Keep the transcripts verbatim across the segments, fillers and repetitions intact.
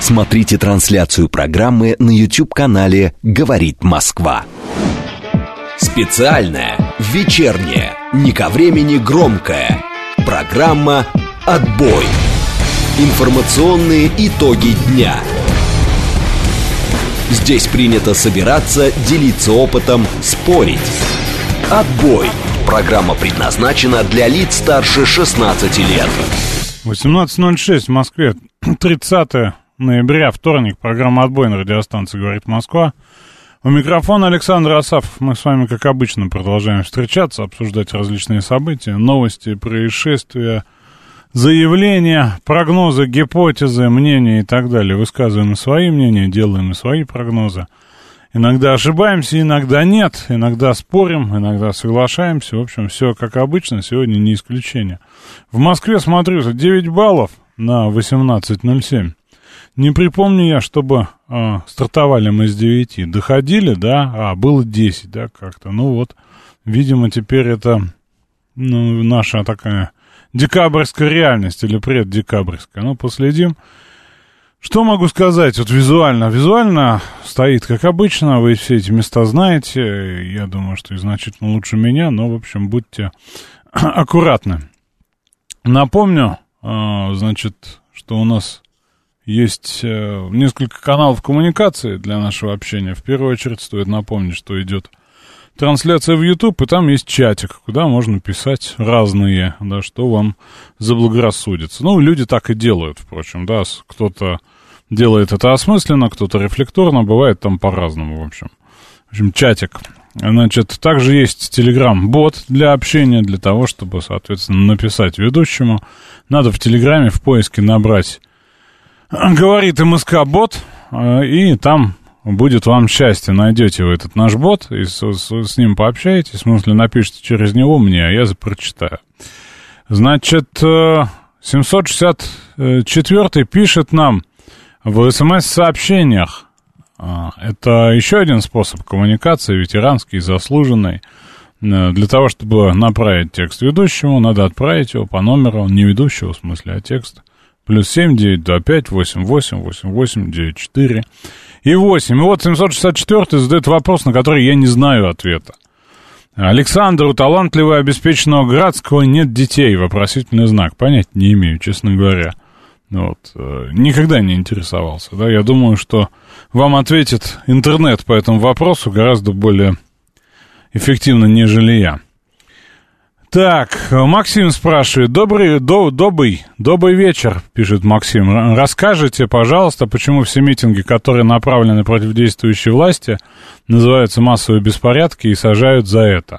Смотрите трансляцию программы на YouTube-канале «Говорит Москва». Специальная, вечерняя, не ко времени громкая программа «Отбой». Информационные итоги дня. Здесь принято собираться, делиться опытом, спорить. «Отбой». Программа предназначена для лиц старше шестнадцати лет. восемнадцать ноль шесть в Москве, тридцатое ноября, вторник. Программа «Отбой» на радиостанции «Говорит Москва». У микрофона Александр Асафов. Мы с вами, как обычно, продолжаем встречаться, обсуждать различные события, новости, происшествия, заявления, прогнозы, гипотезы, мнения и так далее. Высказываем свои мнения, делаем свои прогнозы. Иногда ошибаемся, иногда нет, иногда спорим, иногда соглашаемся. В общем, все как обычно, сегодня не исключение. В Москве, смотрю, девять баллов на восемнадцать ноль семь. Не припомню я, чтобы э, стартовали мы с девяти. Доходили, да, а, было десять, да, как-то. Ну вот, видимо, теперь это ну, наша такая декабрьская реальность или преддекабрьская. Ну, последим. Что могу сказать? Вот визуально. Визуально стоит, как обычно. Вы все эти места знаете. Я думаю, что и значительно лучше меня. Но, в общем, будьте аккуратны. Напомню, э, значит, что у нас есть э, несколько каналов коммуникации для нашего общения. В первую очередь стоит напомнить, что идет трансляция в YouTube, и там есть чатик, куда можно писать разные, да, что вам заблагорассудится. Ну, люди так и делают, впрочем, да, кто-то делает это осмысленно, кто-то рефлекторно, бывает там по-разному, в общем. В общем, чатик. Значит, также есть Telegram-бот для общения, для того, чтобы, соответственно, написать ведущему. Надо в Телеграме в поиске набрать «Говорит МСК-бот», и там будет вам счастье. Найдете вы этот наш бот, и с, с, с ним пообщаетесь, в смысле, напишите через него мне, а я прочитаю. Значит, семьсот шестьдесят четвёртый пишет нам в СМС-сообщениях. Это еще один способ коммуникации, ветеранский, заслуженный. Для того, чтобы направить текст ведущему, надо отправить его по номеру, не ведущего в смысле, а текст. Плюс семь девять два пять восемь восемь восемь восемь девять четыре и восемь. И вот семьсот шестьдесят четвёртый задает вопрос, на который я не знаю ответа. Александр, у талантливого обеспеченного Градского нет детей. Вопросительный знак. Понять не имею, честно говоря. Вот. Никогда не интересовался. Да? Я думаю, что вам ответит интернет по этому вопросу гораздо более эффективно, нежели я. Так, Максим спрашивает. Добрый, до, добрый, добрый вечер, пишет Максим. Расскажите, пожалуйста, почему все митинги, которые направлены против действующей власти, называются массовые беспорядки и сажают за это?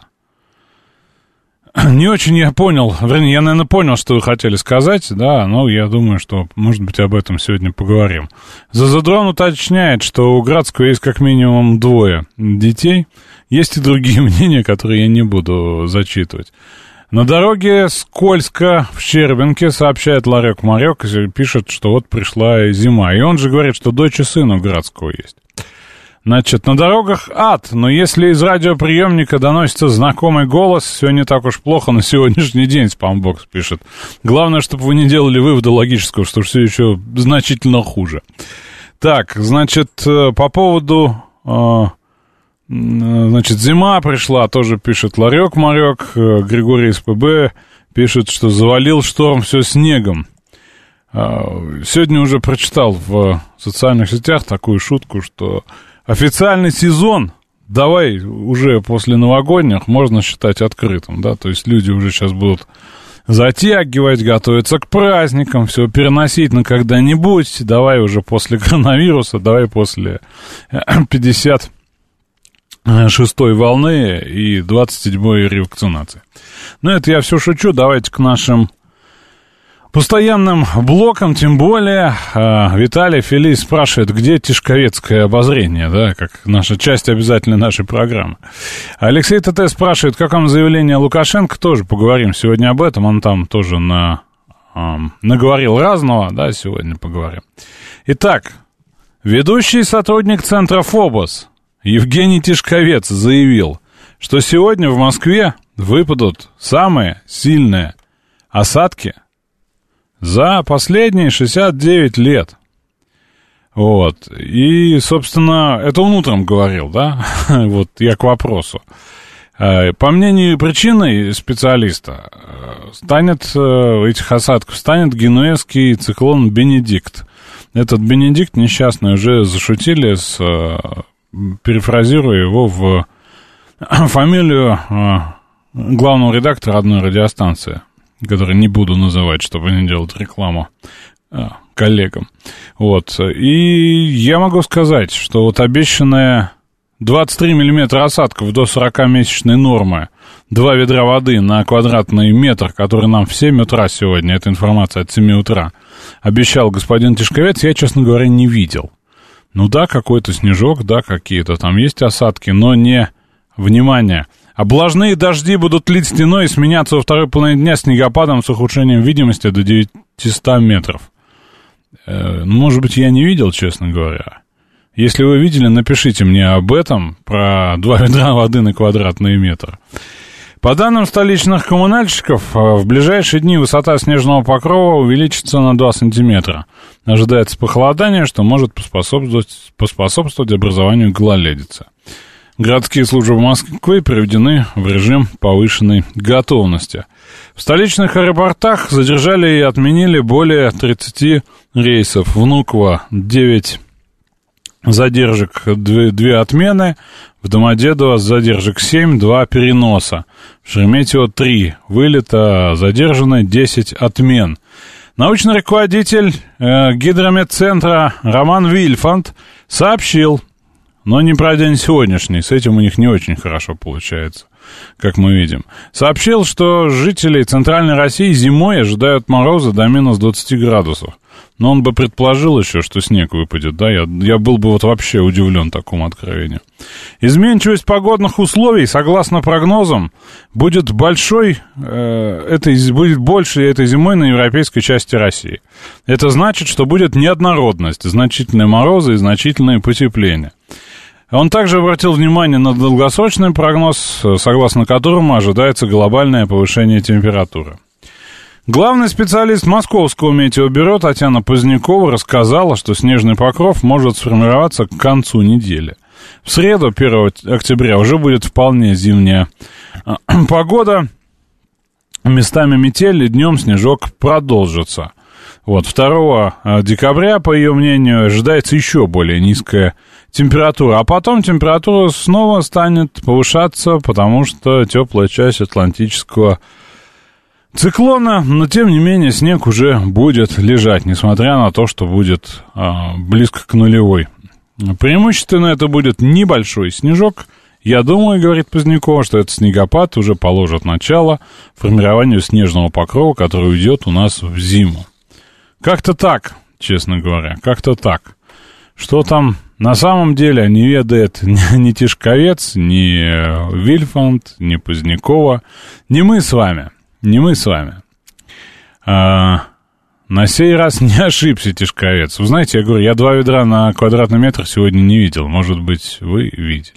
Не очень я понял, вернее, я, наверное, понял, что вы хотели сказать, да, но я думаю, что, может быть, об этом сегодня поговорим. Зазадрон уточняет, что у Градского есть как минимум двое детей. Есть и другие мнения, которые я не буду зачитывать. На дороге скользко в Щербинке, сообщает Ларек-Марек, пишет, что вот пришла зима. И он же говорит, что дочь и сын у Градского есть. Значит, на дорогах ад, но если из радиоприемника доносится знакомый голос, все не так уж плохо на сегодняшний день, Спамбокс пишет. Главное, чтобы вы не делали вывода логического, что все еще значительно хуже. Так, значит, по поводу... Значит, зима пришла, тоже пишет Ларек-Марек. Григорий из ПБ пишет, что завалил шторм все снегом. Сегодня уже прочитал в социальных сетях такую шутку, что официальный сезон, давай уже после новогодних, можно считать открытым, да, то есть люди уже сейчас будут затягивать, готовиться к праздникам, все переносить на когда-нибудь, давай уже после коронавируса, давай после пятьдесят шестой волны и двадцать седьмой ревакцинации. Но это я все шучу, давайте к нашим постоянным блокам, тем более э, Виталий Фелис спрашивает, где Тишковецкое обозрение, да, как наша часть обязательной нашей программы. Алексей ТТ спрашивает, как вам заявление Лукашенко, тоже поговорим сегодня об этом, он там тоже на, э, наговорил разного, да, сегодня поговорим. Итак, ведущий сотрудник центра ФОБОС Евгений Тишковец заявил, что сегодня в Москве выпадут самые сильные осадки за последние шестьдесят девять лет. Вот. И, собственно, это он утром говорил, да? Вот я к вопросу. По мнению причиной специалиста, станет, этих осадков станет генуэзский циклон Бенедикт. Этот Бенедикт несчастный уже зашутили, с, перефразируя его в фамилию главного редактора одной радиостанции, которую не буду называть, чтобы не делать рекламу коллегам. Вот. И я могу сказать, что вот обещанная двадцать три миллиметра осадков до сорокамесячной нормы, два ведра воды на квадратный метр, который нам в семь утра сегодня, эта информация от семи утра, обещал господин Тишковец, я, честно говоря, не видел. Ну да, какой-то снежок, да, какие-то там есть осадки, но не, внимание, облажные дожди будут лить стеной и сменяться во второй половине дня снегопадом с ухудшением видимости до девятисот метров. Э, ну, может быть, я не видел, честно говоря. Если вы видели, напишите мне об этом, про два ведра воды на квадратный метр. По данным столичных коммунальщиков, в ближайшие дни высота снежного покрова увеличится на два сантиметра. Ожидается похолодание, что может поспособствовать, поспособствовать образованию гололедицы. Городские службы Москвы приведены в режим повышенной готовности. В столичных аэропортах задержали и отменили более тридцати рейсов. Внуково девять задержек, две отмены, в Домодедово задержек семь, два переноса, в Шереметьево три вылета, задержаны десять отмен. Научный руководитель э, гидрометцентра Роман Вильфанд сообщил, но не про день сегодняшний, с этим у них не очень хорошо получается, как мы видим. Сообщил, что жители Центральной России зимой ожидают мороза до минус двадцати градусов. Но он бы предположил еще, что снег выпадет, да, я, я был бы вот вообще удивлен такому откровению. Изменчивость погодных условий, согласно прогнозам, будет большой, э, этой, будет больше этой зимой на европейской части России. Это значит, что будет неоднородность, значительные морозы и значительное потепление. Он также обратил внимание на долгосрочный прогноз, согласно которому ожидается глобальное повышение температуры. Главный специалист Московского метеобюро Татьяна Позднякова рассказала, что снежный покров может сформироваться к концу недели. В среду, первого октября, уже будет вполне зимняя погода. Местами метель, и днем снежок продолжится. Вот, второго декабря, по ее мнению, ожидается еще более низкая температура. А потом температура снова станет повышаться, потому что теплая часть Атлантического циклона, но тем не менее снег уже будет лежать, несмотря на то, что будет а, близко к нулевой. Преимущественно это будет небольшой снежок. Я думаю, говорит Позднякова, что этот снегопад уже положит начало формированию снежного покрова, который уйдет у нас в зиму. Как-то так, честно говоря, как-то так. Что там на самом деле не ведает ни Тишковец, ни Вильфанд, ни Позднякова, ни мы с вами. Не мы с вами. А, на сей раз не ошибся Тишковец. Вы знаете, я говорю, я два ведра на квадратный метр сегодня не видел. Может быть, вы видели.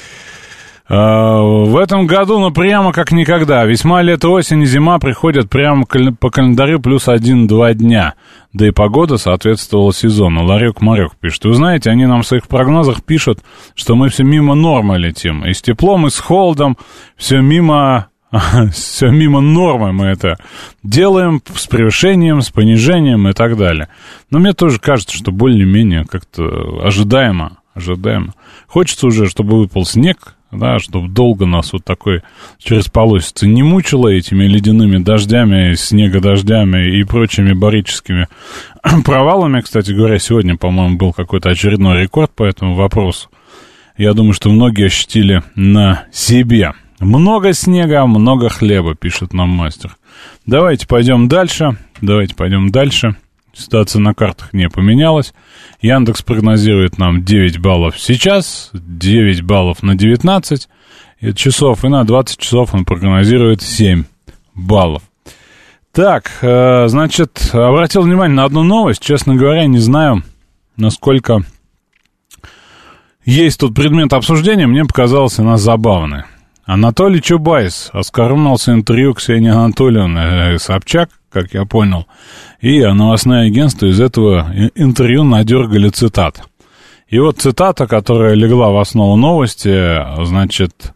А, в этом году, ну, прямо как никогда. Весьма лето, осень и зима приходят прямо по календарю плюс один-два дня. Да и погода соответствовала сезону. Ларек-марек пишет. Вы знаете, они нам в своих прогнозах пишут, что мы все мимо нормы летим. И с теплом, и с холодом все мимо... Все мимо нормы мы это делаем, с превышением, с понижением и так далее. Но мне тоже кажется, что более-менее как-то ожидаемо, ожидаемо. Хочется уже, чтобы выпал снег, да, чтобы долго нас вот такой через полосицы не мучило этими ледяными дождями, снегодождями и прочими барическими провалами. Кстати говоря, сегодня, по-моему, был какой-то очередной рекорд по этому вопросу. Я думаю, что многие ощутили на себе. Много снега, много хлеба, пишет нам мастер. Давайте пойдем дальше. Давайте пойдем дальше. Ситуация на картах не поменялась. Яндекс прогнозирует нам девять баллов сейчас, девять баллов на девятнадцать часов, и на двадцать часов он прогнозирует семь баллов. Так, значит, обратил внимание на одну новость. Честно говоря, не знаю, насколько есть тут предмет обсуждения. Мне показалась она забавной. Анатолий Чубайс оскорбился интервью Ксении Анатольевны Собчак, как я понял, и новостное агентство из этого интервью надергали цитат. И вот цитата, которая легла в основу новости, значит,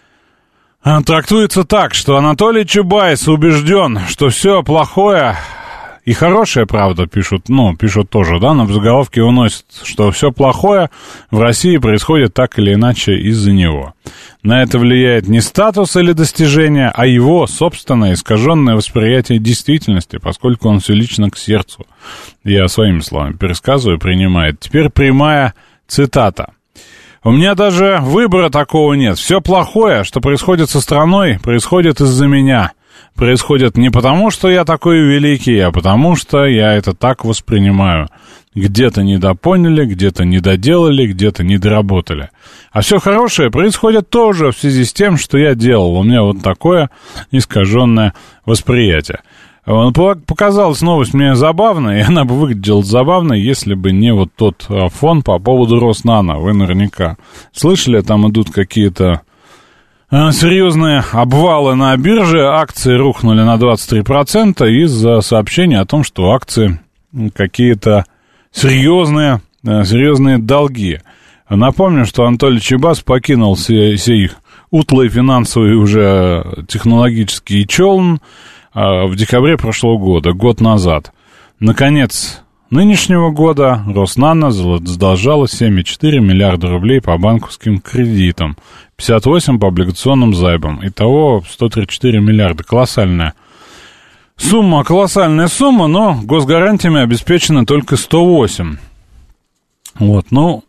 трактуется так, что Анатолий Чубайс убежден, что все плохое и хорошее, правда, пишут, ну, пишут тоже, да, на заголовке выносят, что все плохое в России происходит так или иначе из-за него. На это влияет не статус или достижение, а его собственное искаженное восприятие действительности, поскольку он все лично к сердцу. Я своими словами пересказываю, принимает. Теперь прямая цитата. У меня даже выбора такого нет. Все плохое, что происходит со страной, происходит из-за меня. Происходит не потому, что я такой великий, а потому, что я это так воспринимаю. Где-то недопоняли, где-то недоделали, где-то недоработали. А все хорошее происходит тоже в связи с тем, что я делал. У меня вот такое искаженное восприятие. Показалась новость мне забавной, и она бы выглядела забавной, если бы не вот тот фон по поводу Роснано. Вы наверняка слышали, там идут какие-то серьезные обвалы на бирже, акции рухнули на двадцать три процента из-за сообщения о том, что акции какие-то серьезные, серьезные долги. Напомню, что Анатолий Чубайс покинул сей, сей утлый финансовый уже технологический челн в декабре прошлого года, год назад. Наконец нынешнего года Роснано задолжала семь целых четыре десятых миллиарда рублей по банковским кредитам, пятьдесят восемь по облигационным займам. Итого сто тридцать четыре миллиарда. Колоссальная сумма, колоссальная сумма, но госгарантиями обеспечено только сто восемь. Вот, ну,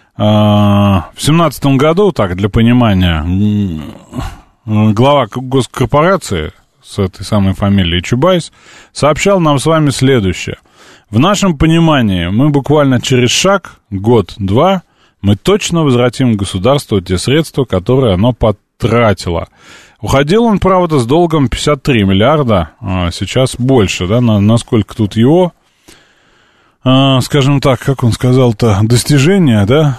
в семнадцатом году, так, для понимания, глава госкорпорации с этой самой фамилией Чубайс сообщал нам с вами следующее. В нашем понимании мы буквально через шаг, год-два, мы точно возвратим государству те средства, которые оно потратило. Уходил он, правда, с долгом пятьдесят три миллиарда, а сейчас больше, да, на, насколько тут его, а, скажем так, как он сказал-то, достижение, да,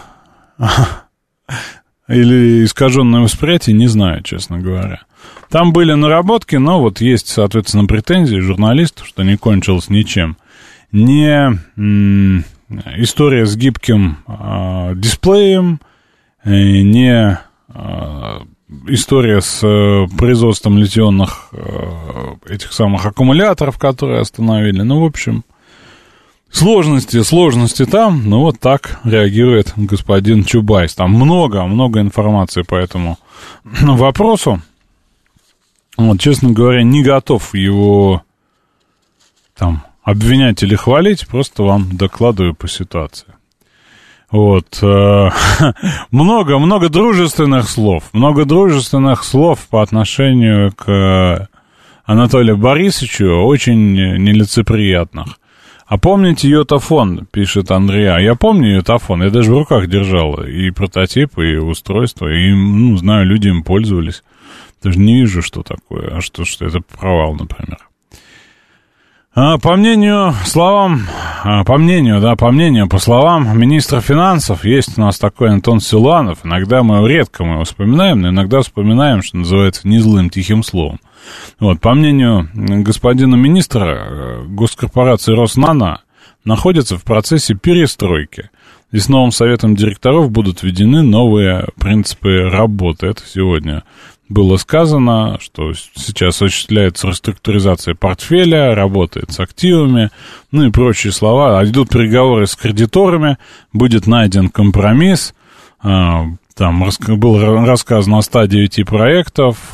или искаженное восприятие, не знаю, честно говоря. Там были наработки, но вот есть, соответственно, претензии журналистов, что не кончилось ничем. Не м, история с гибким э, дисплеем, э, не э, история с э, производством литионных э, этих самых аккумуляторов, которые остановили. Ну, в общем, сложности, сложности там, ну, вот так реагирует господин Чубайс. Там много, много информации по этому вопросу. Вот, честно говоря, не готов его там обвинять или хвалить, просто вам докладываю по ситуации. Вот. Много, много дружественных слов. Много дружественных слов по отношению к Анатолию Борисовичу, очень нелицеприятных. А помните йотафон, пишет Андрей. А я помню йотафон, я даже в руках держал и прототип, и устройство, и, ну, знаю, люди им пользовались. Даже не вижу, что такое, а что, что это провал, например. А, по мнению, словам, а, по мнению, да, по мнению, по словам министра финансов, есть у нас такой Антон Силуанов. Иногда мы, редко мы его вспоминаем, но иногда вспоминаем, что называется, не злым, тихим словом. Вот, по мнению господина министра, госкорпорация Роснано находится в процессе перестройки. Здесь новым советом директоров будут введены новые принципы работы. Это сегодня было сказано, что сейчас осуществляется реструктуризация портфеля, работает с активами, ну и прочие слова. Идут переговоры с кредиторами, будет найден компромисс. Там было рассказано о ста девяти проектов,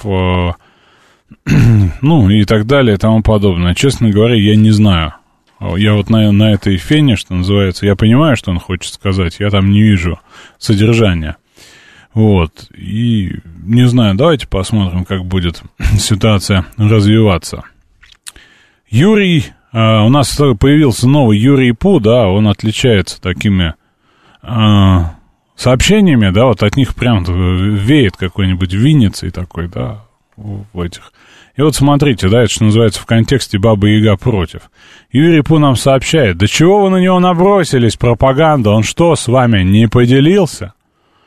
ну и так далее и тому подобное. Честно говоря, я не знаю. Я вот на, на этой фене, что называется, я понимаю, что он хочет сказать, я там не вижу содержания. Вот, и не знаю, давайте посмотрим, как будет ситуация развиваться. Юрий, э, у нас появился новый Юрий Пу, да, он отличается такими э, сообщениями, да, вот от них прям веет какой-нибудь Винницей такой, да, в этих. И вот смотрите, да, это что называется в контексте Баба-Яга против. Юрий Пу нам сообщает, да чего вы на него набросились, пропаганда, он что, с вами не поделился?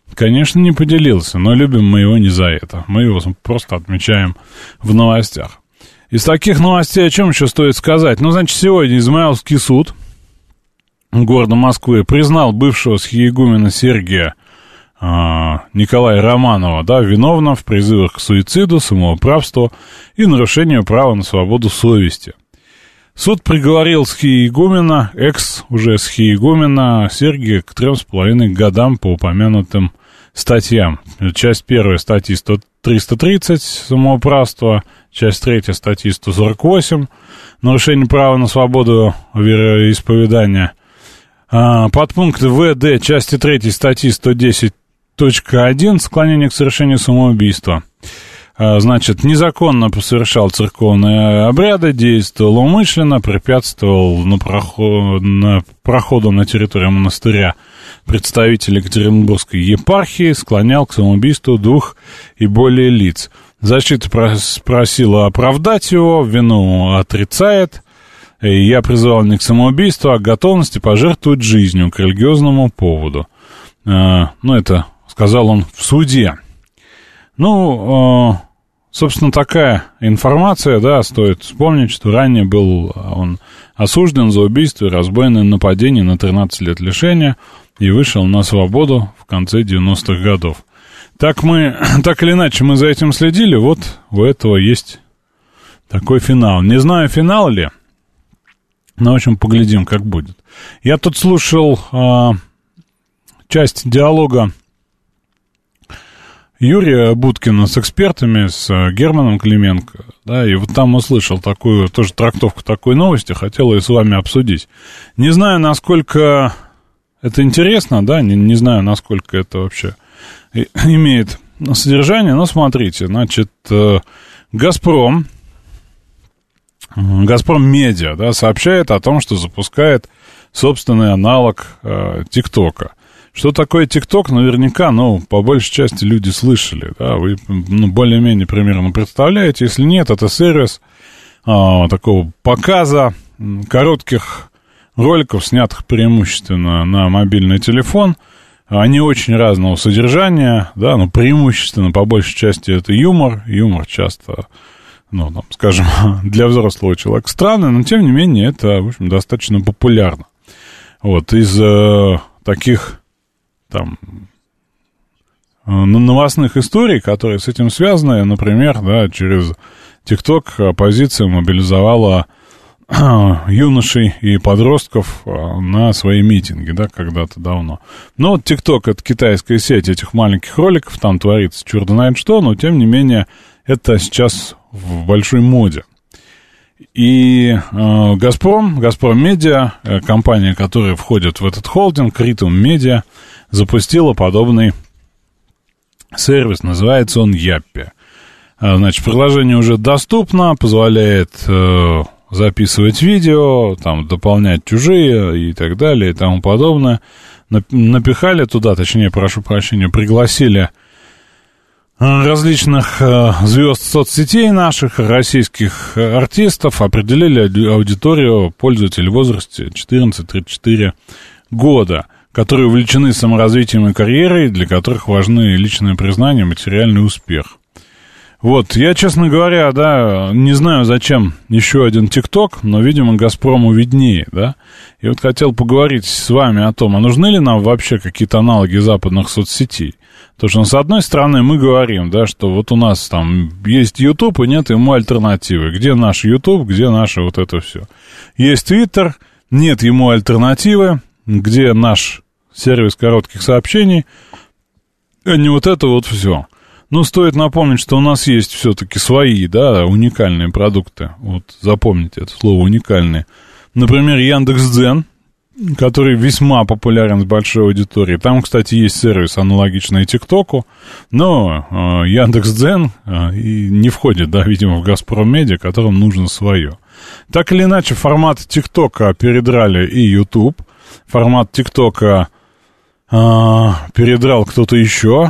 Конечно, не поделился, но любим мы его не за это. Мы его просто отмечаем в новостях. Из таких новостей о чем еще стоит сказать? Ну, значит, сегодня Измайловский суд города Москвы признал бывшего схиегумена Сергия э, Николая Романова, да, виновным в призывах к суициду, самоуправству и нарушению права на свободу совести. Суд приговорил схиегумена, экс уже схиегумена Сергия к трем с половиной годам по упомянутым статьям. Часть первая статьи триста тридцать самоуправство, часть третья статьи сто сорок восемь нарушение права на свободу вероисповедания. Подпункты В, Д части третьей статьи сто десять точка один склонение к совершению самоубийства. Значит, незаконно совершал церковные обряды, действовал умышленно, препятствовал на, проход, на проходу на территорию монастыря представителей Екатеринбургской епархии, склонял к самоубийству двух и более лиц. Защита просила оправдать его, вину отрицает. И я призывал не к самоубийству, а к готовности пожертвовать жизнью к религиозному поводу. Ну, это сказал он в суде. Ну, собственно, такая информация, да, стоит вспомнить, что ранее был он осужден за убийство и разбойное нападение на тринадцать лет лишения и вышел на свободу в конце девяностых годов. Так мы, так или иначе, мы за этим следили, вот у этого есть такой финал. Не знаю, финал ли, но, в общем, поглядим, как будет. Я тут слушал э, часть диалога Юрия Буткина с экспертами, с Германом Клименко, да, и вот там услышал такую, тоже трактовку такой новости, хотел ее с вами обсудить. Не знаю, насколько это интересно, да, не, не знаю, насколько это вообще имеет содержание, но смотрите, значит, «Газпром», «Газпром Медиа», да, сообщает о том, что запускает собственный аналог э, ТикТока. Что такое ТикТок, наверняка, ну, по большей части люди слышали, да, вы, ну, более-менее примерно представляете. Если нет, это сервис а, такого показа коротких роликов, снятых преимущественно на мобильный телефон. Они очень разного содержания, да, но преимущественно, по большей части, это юмор. Юмор часто, ну, там, скажем, для взрослого человека странный, но, тем не менее, это, в общем, достаточно популярно. Вот, из э, таких... там, новостных историй, которые с этим связаны, например, да, через ТикТок оппозиция мобилизовала юношей и подростков на свои митинги, да, когда-то давно. Но вот ТикТок — это китайская сеть этих маленьких роликов, там творится черт знает что, но, тем не менее, это сейчас в большой моде. И э, «Газпром», «Газпром Медиа», э, компания, которая входит в этот холдинг, «Ритм Медиа», запустила подобный сервис, называется он Яппи. Значит, приложение уже доступно, позволяет э, записывать видео, там, дополнять чужие и так далее и тому подобное. Напихали туда, точнее, прошу прощения, пригласили различных э, звезд соцсетей наших, российских артистов, определили аудиторию пользователей в возрасте четырнадцать тридцать четыре года, которые увлечены саморазвитием и карьерой, для которых важны личное признание, материальный успех. Вот, я, честно говоря, да, не знаю, зачем еще один ТикТок, но, видимо, «Газпрому» виднее, да. И вот хотел поговорить с вами о том, а нужны ли нам вообще какие-то аналоги западных соцсетей. Потому что, ну, с одной стороны, мы говорим, да, что вот у нас там есть YouTube, и нет ему альтернативы. Где наш YouTube, где наше вот это все. Есть Twitter, нет ему альтернативы, где наш сервис коротких сообщений, а не вот это вот все. Ну, стоит напомнить, что у нас есть все-таки свои, да, уникальные продукты. Вот запомните это слово «уникальные». Например, Яндекс.Дзен, который весьма популярен с большой аудиторией. Там, кстати, есть сервис, аналогичный ТикТоку, но э, Яндекс.Дзен э, и не входит, да, видимо, в «Газпром Медиа», которым нужно свое. Так или иначе, формат ТикТока передрали и YouTube, формат ТикТока э, передрал кто-то еще,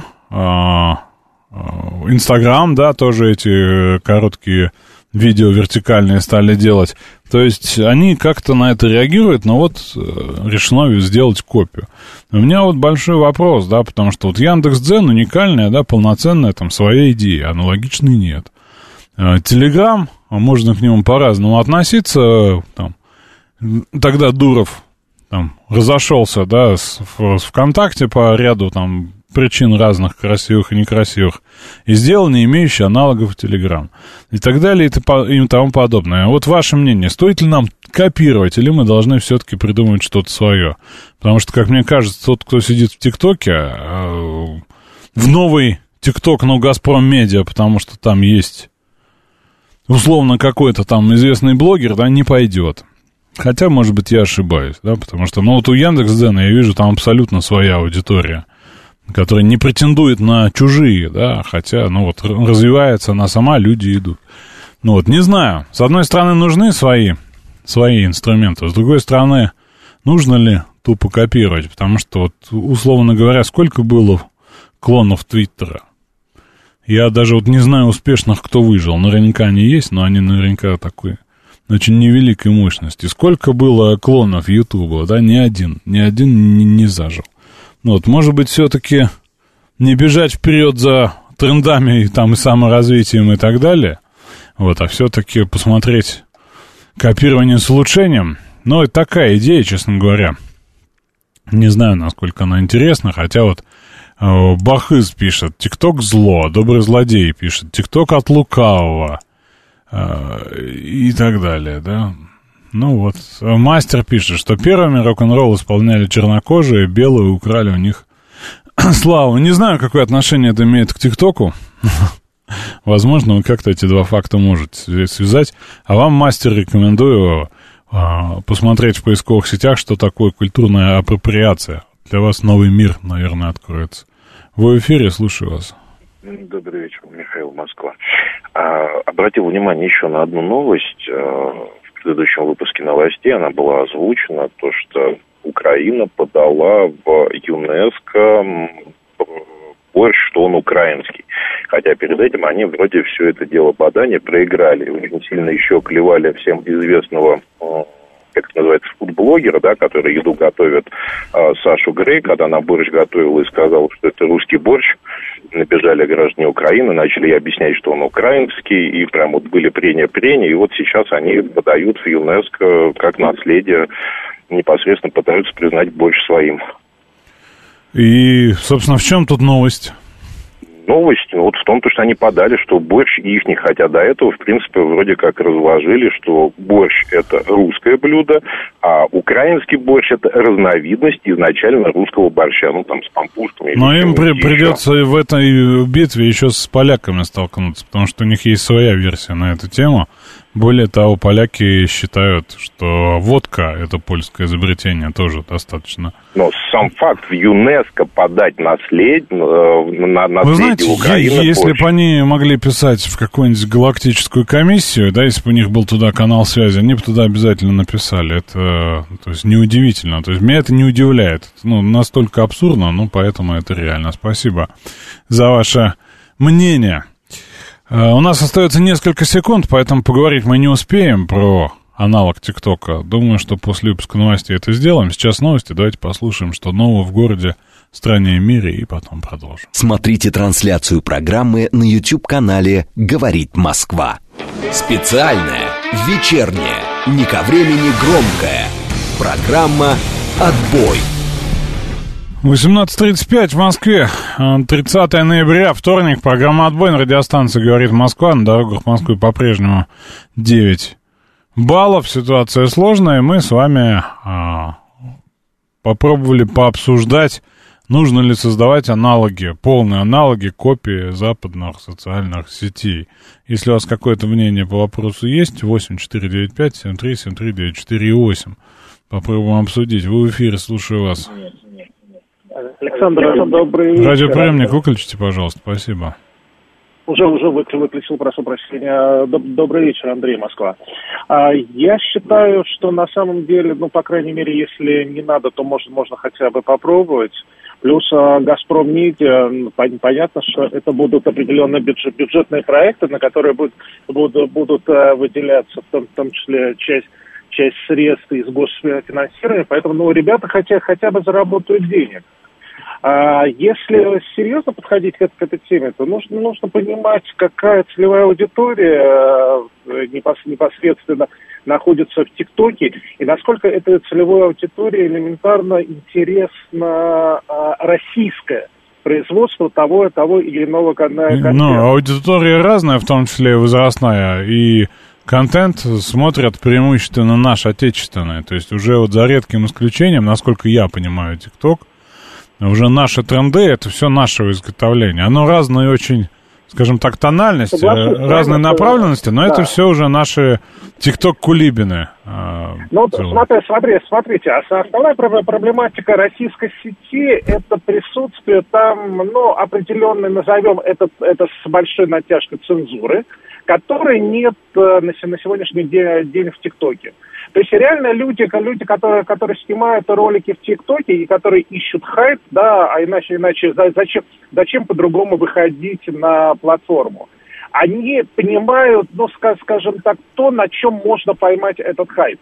Инстаграм, да, тоже эти короткие видео вертикальные стали делать. В То есть они как-то на это реагируют, но вот решено сделать копию. У меня вот большой вопрос, да, потому что вот Яндекс.Дзен уникальная, да, полноценная там своя идея, аналогичной нет. Телеграм, можно к нему по-разному относиться, там, тогда Дуров там разошелся, да, с, с ВКонтакте по ряду там причин разных, красивых и некрасивых, и сделал не имеющий аналогов Telegram. И так далее, и, и тому подобное. Вот ваше мнение, стоит ли нам копировать, или мы должны все-таки придумать что-то свое? Потому что, как мне кажется, тот, кто сидит в ТикТоке, э, в новый ТикТок, но Газпром Медиа, потому что там есть условно какой-то там известный блогер, да, не пойдет. Хотя, может быть, я ошибаюсь, да, потому что, ну, вот у Яндекс.Дзена я вижу там абсолютно своя аудитория, которая не претендует на чужие, да, хотя, ну, вот, развивается она сама, люди идут. Ну, вот, не знаю, с одной стороны, нужны свои, свои инструменты, с другой стороны, нужно ли тупо копировать, потому что, вот, условно говоря, сколько было клонов Твиттера? Я даже вот не знаю успешных, кто выжил, наверняка они есть, но они наверняка такой очень невеликой мощности. Сколько было клонов Ютуба, да, ни один, ни один не, не зажил. Ну, вот, может быть, все-таки не бежать вперед за трендами и, там, и саморазвитием и так далее, вот, а все-таки посмотреть копирование с улучшением. Ну, это такая идея, честно говоря. Не знаю, насколько она интересна, хотя вот э, Бахыз пишет, ТикТок зло, добрый злодей пишет, ТикТок от лукавого э, и так далее, да. Ну вот, мастер пишет, что первыми рок-н-ролл исполняли чернокожие, белые украли у них славу. Не знаю, какое отношение это имеет к ТикТоку. Возможно, вы как-то эти два факта можете связать. А вам, мастер, рекомендую а, посмотреть в поисковых сетях, что такое культурная апроприация. Для вас новый мир, наверное, откроется. Вы в эфире, слушаю вас. Добрый вечер, Михаил, Москва. А, обратил внимание еще на одну новость. А, в предыдущем выпуске новостей она была озвучена, то, что Украина подала в ЮНЕСКО борщ, что он украинский. Хотя перед этим они вроде все это дело подания проиграли. Очень сильно еще клевали всем известного, как это называется, фудблогера, да, который еду готовит, Сашу Грей, когда она борщ готовила и сказала, что это русский борщ. Набежали граждане Украины, начали ей объяснять, что он украинский, и прям вот были прения-прения, и вот сейчас они подают в ЮНЕСКО как наследие, непосредственно пытаются признать борщ своим. И, собственно, в чем тут новость? Новость вот в том, что они подали, что борщ ихний, хотя до этого, в принципе, вроде как разложили, что борщ – это русское блюдо, а украинский борщ – это разновидность изначально русского борща, ну, там, с пампушками. Но им при- придется в этой битве еще с поляками столкнуться, потому что у них есть своя версия на эту тему. Более того, поляки считают, что водка, это польское изобретение, тоже достаточно. Но сам факт в ЮНЕСКО подать наследие, на наследие Вы знаете, Украины... если больше. бы они могли писать в какую-нибудь галактическую комиссию, да, если бы у них был туда канал связи, они бы туда обязательно написали. Это, то есть, неудивительно. То есть, меня это не удивляет. Ну, настолько абсурдно, ну, поэтому это реально. Спасибо за ваше мнение. У нас остается несколько секунд, поэтому поговорить мы не успеем про аналог ТикТока. Думаю, что после выпуска новостей это сделаем. Сейчас новости, давайте послушаем, что нового в городе, стране и мире, и потом продолжим. Смотрите трансляцию программы на YouTube-канале «Говорит Москва». Специальная, вечерняя, не ко времени громкая программа «Отбой». восемнадцать тридцать пять в Москве, тридцатое ноября, вторник, программа «Отбой» на радиостанции «Говорит Москва», на дорогах Москвы по-прежнему девять баллов, ситуация сложная, и мы с вами а, попробовали пообсуждать, нужно ли создавать аналоги, полные аналоги, копии западных социальных сетей. Если у вас какое-то мнение по вопросу есть, восемь четыре девять пять семь три семь три девять четыре восемь, попробуем обсудить. Вы в эфире, слушаю вас. Александр, добрый вечер. Радиоприемник выключите, пожалуйста, спасибо. Уже, уже выключил, прошу прощения. Добрый вечер, Андрей, Москва. Я считаю, что на самом деле, ну, по крайней мере, если не надо, то может, можно хотя бы попробовать. Плюс «Газпром Медиа», понятно, что это будут определенные бюджет, бюджетные проекты, на которые будут, будут, будут выделяться, в том, в том числе часть часть средств из госфинансирования, поэтому, ну, ребята хотя, хотя бы заработают денег. А если серьезно подходить к, к этой теме, то нужно, нужно понимать, какая целевая аудитория непосредственно находится в ТикТоке, и насколько этой целевой аудитории элементарно интересно а, российское производство того, того или иного контента. Ну, аудитория разная, в том числе и возрастная, и контент смотрят преимущественно наш, отечественный, то есть уже вот за редким исключением, насколько я понимаю ТикТок, уже наши тренды, это все нашего изготовления. Оно разное очень, скажем так, тональности, Соглашусь, разной направленности, но да. Это все уже наши ТикТок-кулибины. Ну, смотри, смотри, смотрите, основная проблематика российской сети – это присутствие там, ну, определенной, назовем это, это с большой натяжкой цензуры, которой нет на сегодняшний день, день в ТикТоке. То есть реально люди, люди которые, которые снимают ролики в ТикТоке и которые ищут хайп, да, а иначе, иначе зачем, зачем по-другому выходить на платформу? Они понимают, ну, скажем так, то, на чем можно поймать этот хайп.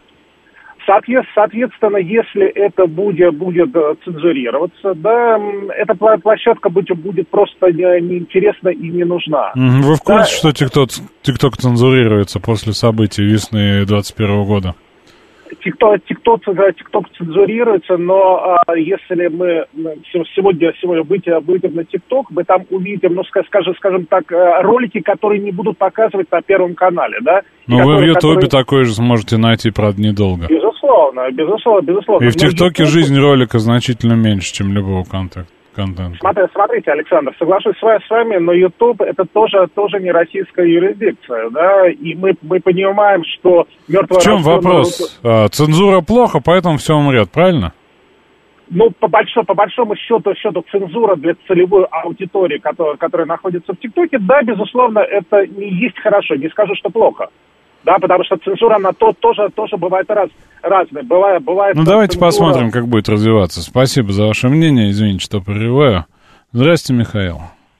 Соответственно, если это будет, будет цензурироваться, да, эта площадка будет, будет просто неинтересна и не нужна. Вы в курсе, да. что TikTok, TikTok цензурируется после событий весны двадцать первого года? TikTok, TikTok, TikTok цензурируется, но а, если мы сегодня, сегодня выйдем, выйдем на TikTok, мы там увидим, ну, скажем, скажем так, ролики, которые не будут показывать на Первом канале, да? Но вы которые, в Ютубе которые... такой же сможете найти, правда, недолго. Безусловно, безусловно, безусловно. И в ТикТоке жизнь ролика значительно меньше, чем любого контента. Контент. Смотри, смотрите, Александр, соглашусь с вами, но YouTube это тоже, тоже не российская юрисдикция, да, и мы, мы понимаем, что мертвая... В чем вопрос? А, цензура плохо, поэтому все умрет, правильно? Ну, по большому, по большому счету, счету, цензура для целевой аудитории, которая, которая находится в ТикТоке, да, безусловно, это не есть хорошо, не скажу, что плохо. Да, потому что цензура, она то, тоже, тоже бывает раз, разная. Бывает, бывает ну, давайте цензура... посмотрим, как будет развиваться. Спасибо за ваше мнение. Извините, что прерываю. Здравствуйте, Михаил.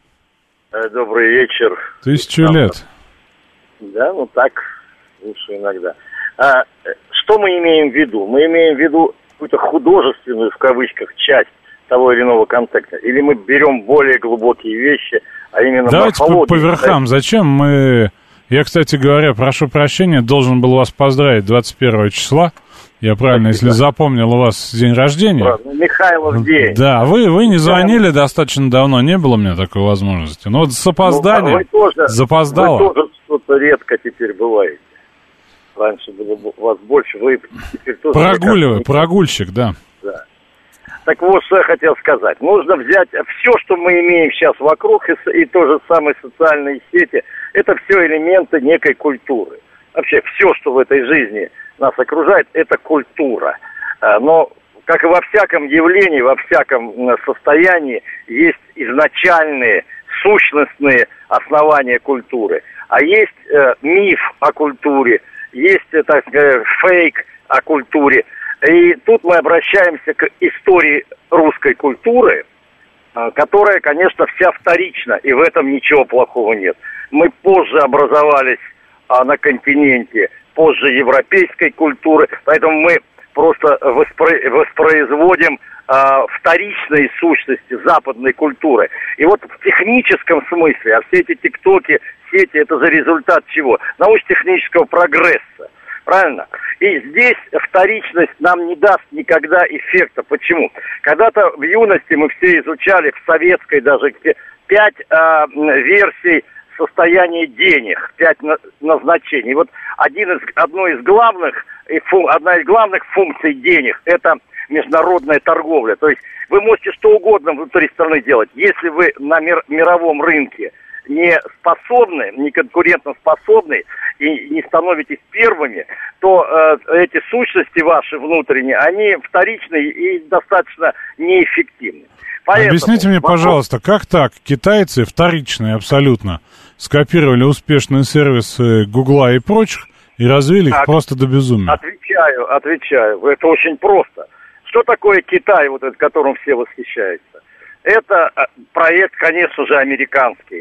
Добрый вечер. Тысячу Там, лет. Да, ну так, лучше иногда. А, что мы имеем в виду? Мы имеем в виду какую-то художественную, в кавычках, часть того или иного контекста? Или мы берем более глубокие вещи, а именно давайте по, по верхам. Зачем мы... Я, кстати говоря, прошу прощения, должен был вас поздравить двадцать первого числа. Я правильно, Спасибо. Если запомнил, у вас день рождения. Правда, Михайлов день. Да, вы, вы не звонили да. достаточно давно, не было у меня такой возможности. Но вот с опозданием, ну, вы тоже, запоздало. Вы тоже что-то редко теперь бываете. Раньше было у вас больше, вы теперь тоже... Прогуливаю, прогульщик, да. Да. Так вот, что я хотел сказать. Нужно взять все, что мы имеем сейчас вокруг, и, и то же самое социальные сети, это все элементы некой культуры. Вообще, все, что в этой жизни нас окружает, это культура. Но, как и во всяком явлении, во всяком состоянии, есть изначальные, сущностные основания культуры. А есть э, миф о культуре, есть, так сказать, фейк о культуре. И тут мы обращаемся к истории русской культуры, которая, конечно, вся вторична, и в этом ничего плохого нет. Мы позже образовались а, на континенте, позже европейской культуры, поэтому мы просто воспро- воспроизводим а, вторичные сущности западной культуры. И вот в техническом смысле, а все эти тиктоки, сети, это за результат чего? Научно-технического прогресса. Правильно? И здесь вторичность нам не даст никогда эффекта. Почему? Когда-то в юности мы все изучали, в советской даже, пять э, версий состояния денег, пять на, назначений. Вот один из, одно из главных, одна из главных функций денег – это международная торговля. То есть вы можете что угодно внутри страны делать. Если вы на мир, мировом рынке не способны, не конкурентоспособны и не становитесь первыми, то э, эти сущности ваши внутренние, они вторичные и достаточно неэффективны. Поэтому объясните мне, вопрос... пожалуйста, как так китайцы, вторичные абсолютно, скопировали успешные сервисы Гугла и прочих и развили так, их просто до безумия? Отвечаю, отвечаю. Это очень просто. Что такое Китай, вот этот, которым все восхищаются? Это проект, конечно же, американский.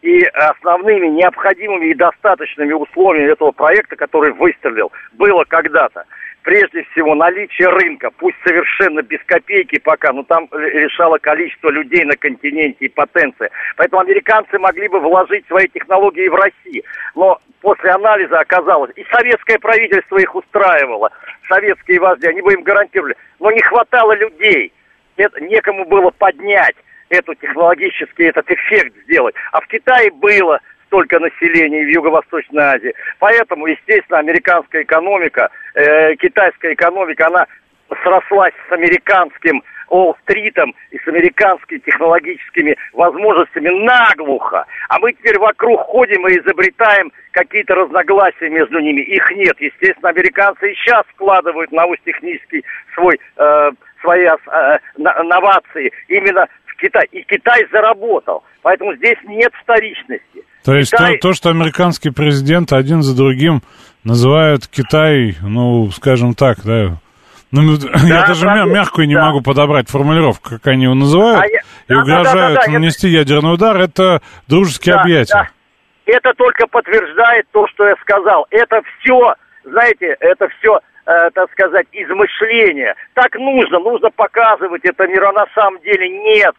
И основными необходимыми и достаточными условиями этого проекта, который выстрелил, было когда-то, прежде всего, наличие рынка, пусть совершенно без копейки пока, но там решало количество людей на континенте и потенция. Поэтому американцы могли бы вложить свои технологии в Россию. Но после анализа оказалось, и советское правительство их устраивало, советские вожди, они бы им гарантировали, но не хватало людей, это, некому было поднять эту технологический, этот эффект сделать. А в Китае было столько населения, и в Юго-Восточной Азии. Поэтому, естественно, американская экономика, э, китайская экономика, она срослась с американским Уолл-стритом и с американскими технологическими возможностями наглухо. А мы теперь вокруг ходим и изобретаем какие-то разногласия между ними. Их нет. Естественно, американцы и сейчас вкладывают научно-технический свой, э, свои э, новации именно Китай. И Китай заработал. Поэтому здесь нет вторичности. То есть Китай... то, то, что американский президент один за другим называют Китай, ну, скажем так, да... Ну, да, я даже правда, мягкую не да. могу подобрать формулировку, как они его называют, а я... и да, угрожают да, да, да, нанести это... ядерный удар, это дружеские да, объятия. Да. Это только подтверждает то, что я сказал. Это все, знаете, это все... Э, так сказать, измышления. Так нужно, нужно показывать это миру, а на самом деле нет.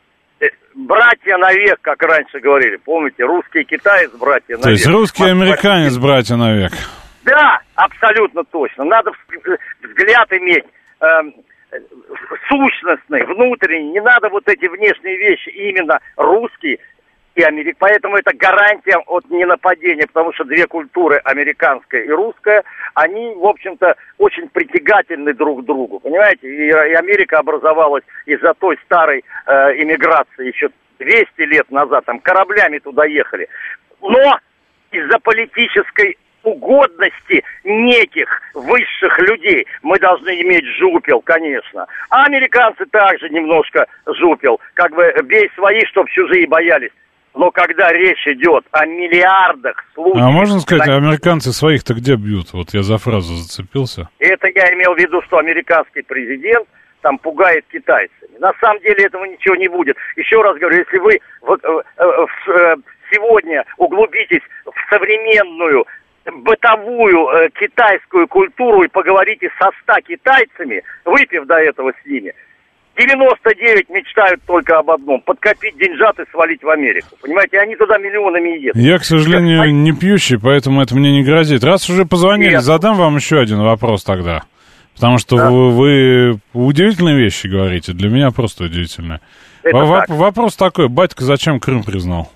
Братья навек, как раньше говорили, помните, русский китаец, братья навек. То есть русский и американец, братья навек. Да, абсолютно точно. Надо взгляд иметь э, сущностный, внутренний, не надо вот эти внешние вещи, именно русский и американский. Поэтому это гарантия от ненападения, потому что две культуры, американская и русская, они, в общем-то, очень притягательны друг к другу, понимаете? И, и Америка образовалась из-за той старой э, иммиграции еще двести лет назад, там кораблями туда ехали. Но из-за политической угодности неких высших людей мы должны иметь жупел, конечно. А американцы также немножко жупел, как бы бей свои, чтоб чужие боялись. Но когда речь идет о миллиардах случаев... А можно сказать, на... американцы своих-то где бьют? Вот я за фразу зацепился. Это я имел в виду, что американский президент там пугает китайцами. На самом деле этого ничего не будет. Еще раз говорю, если вы в, в, в, сегодня углубитесь в современную бытовую э, китайскую культуру и поговорите со ста китайцами, выпив до этого с ними, девяносто девять мечтают только об одном — подкопить деньжат и свалить в Америку. Понимаете, они туда миллионами едут. Я, к сожалению, а... не пьющий, поэтому это мне не грозит. Раз уже позвонили, Нет. задам вам еще один вопрос тогда. Потому что да. вы, вы удивительные вещи говорите, для меня просто удивительные. В- так. Вопрос такой: батька зачем Крым признал?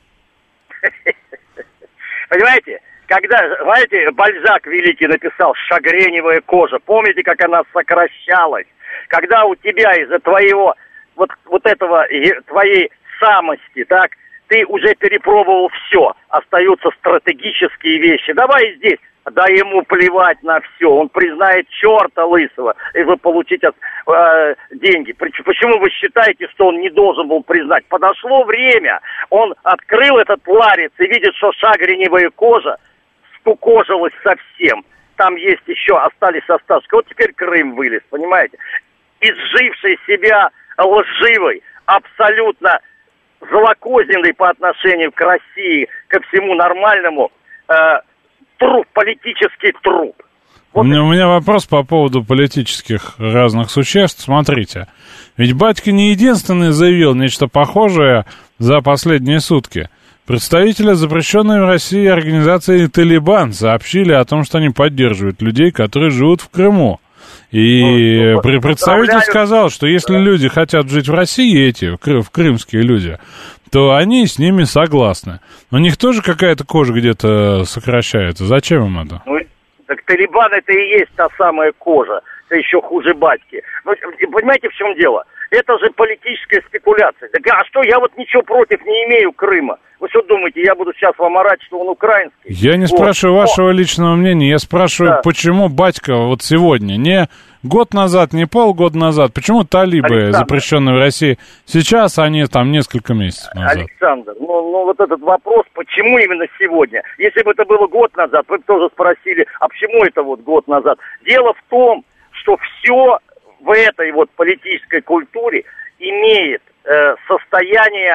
Понимаете, когда, знаете, Бальзак великий написал «шагреневая кожа», помните, как она сокращалась? Когда у тебя из-за твоего, вот, вот этого, твоей самости, так, ты уже перепробовал все, остаются стратегические вещи. Давай здесь, да ему плевать на все, он признает черта лысого, и вы получите э, деньги. Почему вы считаете, что он не должен был признать? Подошло время, он открыл этот ларец и видит, что шагреневая кожа скукожилась совсем. Там есть еще, остались остатки. Вот теперь Крым вылез, понимаете? Изживший себя лживой, абсолютно злокозненный по отношению к России, ко всему нормальному, э, труп, политический труп. Вот у, меня, у меня вопрос по поводу политических разных существ. Смотрите, ведь батька не единственный заявил нечто похожее за последние сутки. Представители запрещенной в России организации «Талибан» сообщили о том, что они поддерживают людей, которые живут в Крыму. И ну, ну, представитель сказал, что если да. люди хотят жить в России, эти, в крымские люди, то они с ними согласны. У них тоже какая-то кожа где-то сокращается. Зачем им это? Ну, так Талибан — это и есть та самая кожа. Это еще хуже батьки. Ну, понимаете, в чем дело? Это же политическая спекуляция. Так, а что, я вот ничего против не имею Крыма. Вы что думаете, я буду сейчас вам орать, что он украинский? Я не вот. спрашиваю вашего личного мнения, я спрашиваю, да. почему батька вот сегодня, не год назад, не полгода назад, почему талибы, Александр. запрещенные в России, сейчас, а не там несколько месяцев назад? Александр, ну, ну вот этот вопрос, почему именно сегодня? Если бы это было год назад, вы бы тоже спросили, а почему это вот год назад? Дело в том, что все в этой вот политической культуре имеет э, состояние э,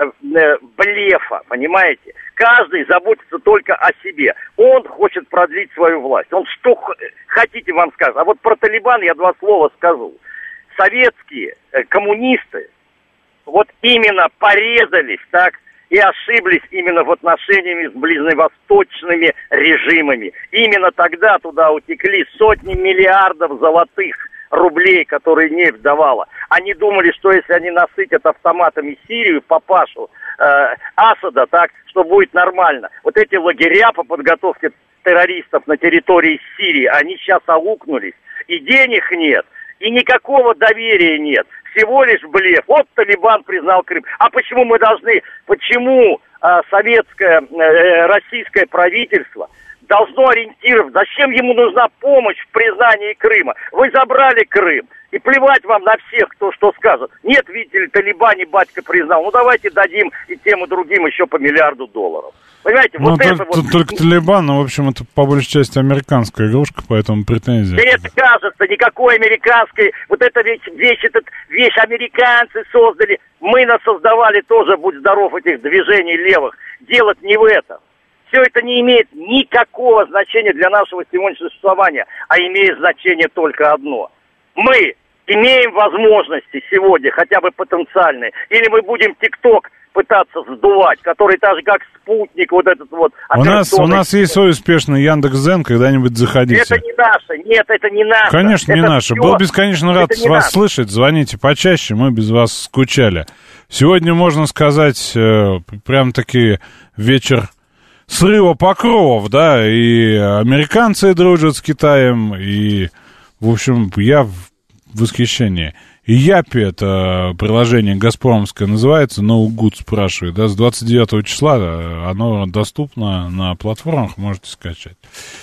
э, э, блефа, понимаете? Каждый заботится только о себе. Он хочет продлить свою власть. Он что х- хотите вам скажет. А вот про Талибан я два слова скажу. Советские э, коммунисты вот именно порезались, так, и ошиблись именно в отношении с ближневосточными режимами. Именно тогда туда утекли сотни миллиардов золотых рублей, которые нефть давала. Они думали, что если они насытят автоматами Сирию, папашу э, Асада, так, что будет нормально. Вот эти лагеря по подготовке террористов на территории Сирии, они сейчас аукнулись. И денег нет, и никакого доверия нет. Всего лишь блеф. Вот Талибан признал Крым. А почему мы должны, почему э, советское, э, российское правительство должно ориентироваться, зачем ему нужна помощь в признании Крыма? Вы забрали Крым, и плевать вам на всех, кто что скажет. Нет, видите ли, Талибане батька признал. Ну, давайте дадим и тем, и другим еще по миллиарду долларов. Понимаете, ну, вот только, это вот... Только Талибан, ну, в общем, это по большей части американская игрушка, поэтому претензии. Мне это кажется, никакой американской, вот эта вещь, вещь, этот, вещь американцы создали, мы нас создавали тоже, будь здоров, этих движений левых. Делать не в этом. Все это не имеет никакого значения для нашего сегодняшнего существования, а имеет значение только одно. Мы имеем возможности сегодня, хотя бы потенциальные, или мы будем ТикТок пытаться сдувать, который так же, как спутник, вот этот вот... У нас, у нас есть свой успешный Яндекс.Зен, когда-нибудь заходите. Это не наше, нет, это не наше. Конечно, это не наше. все... Был бесконечно рад вас наше. слышать, звоните почаще, мы без вас скучали. Сегодня, можно сказать, прям-таки вечер срыва покровов, да, и американцы дружат с Китаем, и, в общем, я в восхищении. И Япи, это приложение «Газпромское» называется, No Good спрашивает, да, с двадцать девятого числа оно доступно на платформах, можете скачать.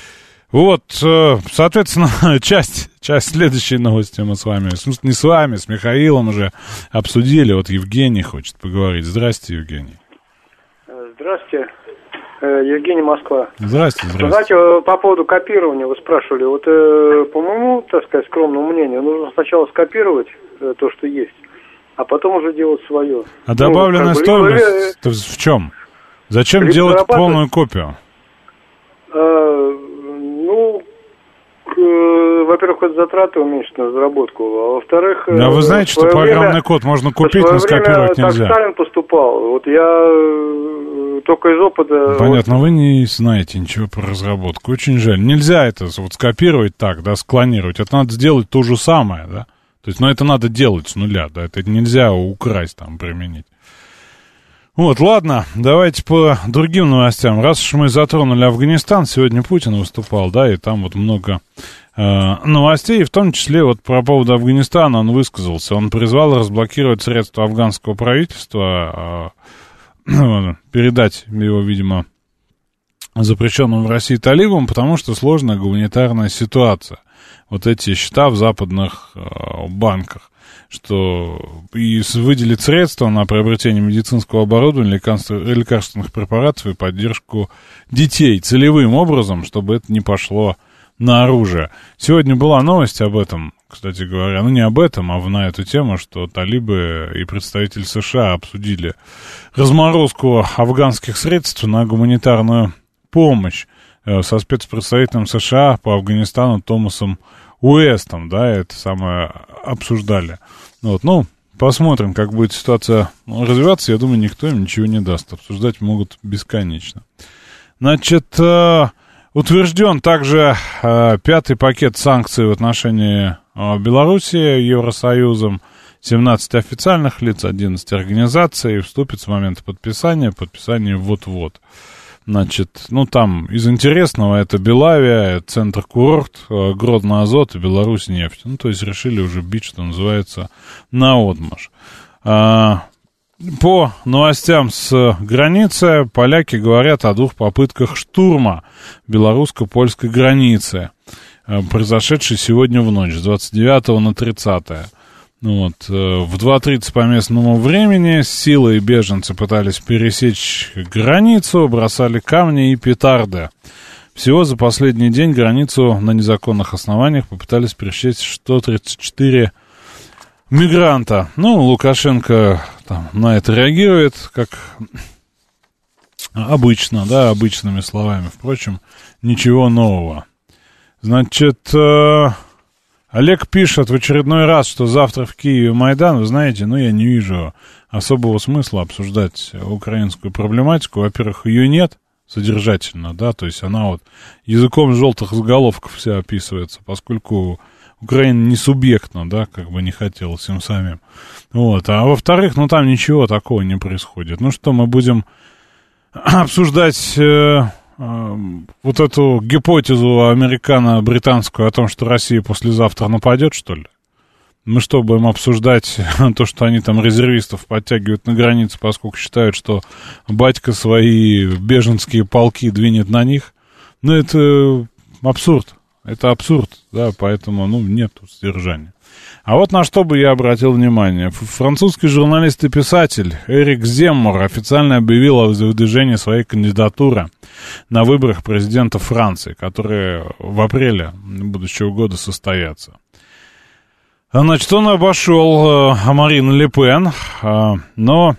Вот, соответственно, часть, часть следующей новости мы с вами, в смысле, не с вами, с Михаилом уже обсудили, вот Евгений хочет поговорить. Здрасте, Евгений. Здравствуйте. Евгений, Москва. Здрасте, здрасте. Знаете, по поводу копирования вы спрашивали. Вот, э, по моему, так сказать, скромному мнению, нужно сначала скопировать э, то, что есть, а потом уже делать свое. А добавленная ну, стоимость бы, в чем? Зачем делать полную копию? Э, ну, э, во-первых, это затраты уменьшат на разработку, а во-вторых... Да, э, вы знаете, что программный время, код можно купить, но скопировать время, нельзя. Так Сталин поступал. Вот я... Только из опыта... Понятно, вот... вы не знаете ничего про разработку. Очень жаль. Нельзя это вот скопировать так, да, склонировать. Это надо сделать то же самое, да. То есть, ну, это надо делать с нуля, да. Это нельзя украсть, там, применить. Вот, ладно, давайте по другим новостям. Раз уж мы затронули Афганистан, сегодня Путин выступал, да, и там вот много э, новостей, в том числе вот по поводу Афганистана он высказался. Он призвал разблокировать средства афганского правительства, э, передать его, видимо, запрещенным в России талибам, потому что сложная гуманитарная ситуация. Вот эти счета в западных э, банках, что и выделить средства на приобретение медицинского оборудования, лекарств, лекарственных препаратов и поддержку детей целевым образом, чтобы это не пошло на оружие. Сегодня была новость об этом, кстати говоря, ну не об этом, а на эту тему, что талибы и представитель США обсудили разморозку афганских средств на гуманитарную помощь со спецпредставителем США по Афганистану Томасом Уэстом, да, это самое обсуждали. Вот, ну, посмотрим, как будет ситуация развиваться, я думаю, никто им ничего не даст, обсуждать могут бесконечно. Значит, утвержден также э, пятый пакет санкций в отношении э, Белоруссии Евросоюзом. семнадцать официальных лиц, одиннадцать организаций. Вступит с момента подписания. Подписание вот-вот. Значит, ну там из интересного это Белавия, Центр-Курорт, э, Гродно-Азот и Беларусь-Нефть. Ну, то есть решили уже бить, что называется, наотмашь. А, По новостям с границы, поляки говорят о двух попытках штурма белорусско-польской границы, произошедшей сегодня в ночь, с двадцать девятого на тридцатое. Вот. В два тридцать по местному времени силой беженцы пытались пересечь границу, бросали камни и петарды. Всего за последний день границу на незаконных основаниях попытались пересечь сто тридцать четыре мигранта. Ну, Лукашенко там на это реагирует, как обычно, да, обычными словами. Впрочем, ничего нового. Значит, э, Олег пишет в очередной раз, что завтра в Киеве Майдан. Вы знаете, ну, я не вижу особого смысла обсуждать украинскую проблематику. Во-первых, ее нет содержательно, да, то есть она вот языком желтых заголовков вся описывается, поскольку Украина не субъектна, да, как бы не хотелось им самим. Вот, а во-вторых, ну, там ничего такого не происходит. Ну, что, мы будем обсуждать э, э, вот эту гипотезу американо-британскую о том, что Россия послезавтра нападет, что ли? Мы что, будем обсуждать то, что они там резервистов подтягивают на границе, поскольку считают, что батька свои беженские полки двинет на них? Ну, это абсурд. Это абсурд, да, поэтому, ну, нет тут содержания. А вот на что бы я обратил внимание. Французский журналист и писатель Эрик Земмур официально объявил о выдвижении своей кандидатуры на выборах президента Франции, которые в апреле будущего года состоятся. Значит, он обошел э, Марин Ле Пен, э, но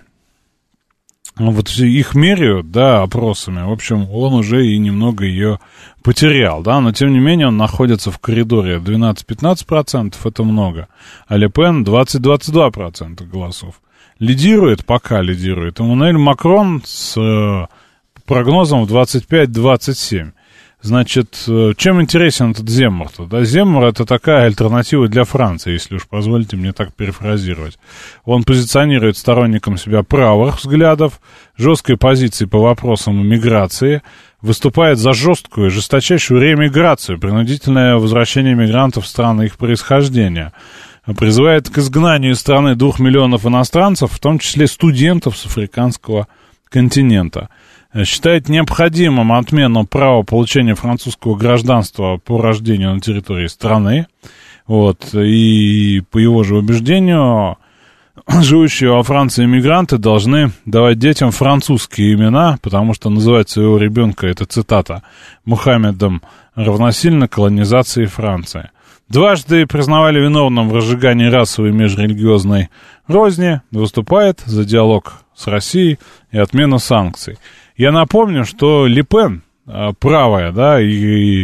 вот их меряют, да, опросами. В общем, он уже и немного ее потерял, да, но тем не менее он находится в коридоре двенадцать-пятнадцать процентов, это много, а Ле Пен двадцать-двадцать два процента голосов. Лидирует, пока лидирует Эммануэль Макрон с э, прогнозом в двадцать пять-двадцать семь. Значит, чем интересен этот Земмур-то? Да, Земмур — это такая альтернатива для Франции, если уж позволите мне так перефразировать. Он позиционирует сторонником себя правых взглядов, жесткой позиции по вопросам иммиграции, выступает за жесткую, жесточайшую реэмиграцию, принудительное возвращение мигрантов в страны их происхождения, призывает к изгнанию из страны двух миллионов иностранцев, в том числе студентов с африканского континента. Считает необходимым отмену права получения французского гражданства по рождению на территории страны. Вот, и по его же убеждению, живущие во Франции иммигранты должны давать детям французские имена, потому что называть своего ребенка, это цитата, Мухаммедом равносильно колонизации Франции. Дважды признавали виновным в разжигании расовой и межрелигиозной розни, выступает за диалог с Россией и отмену санкций. Я напомню, что Ле Пен правая, да, и, и,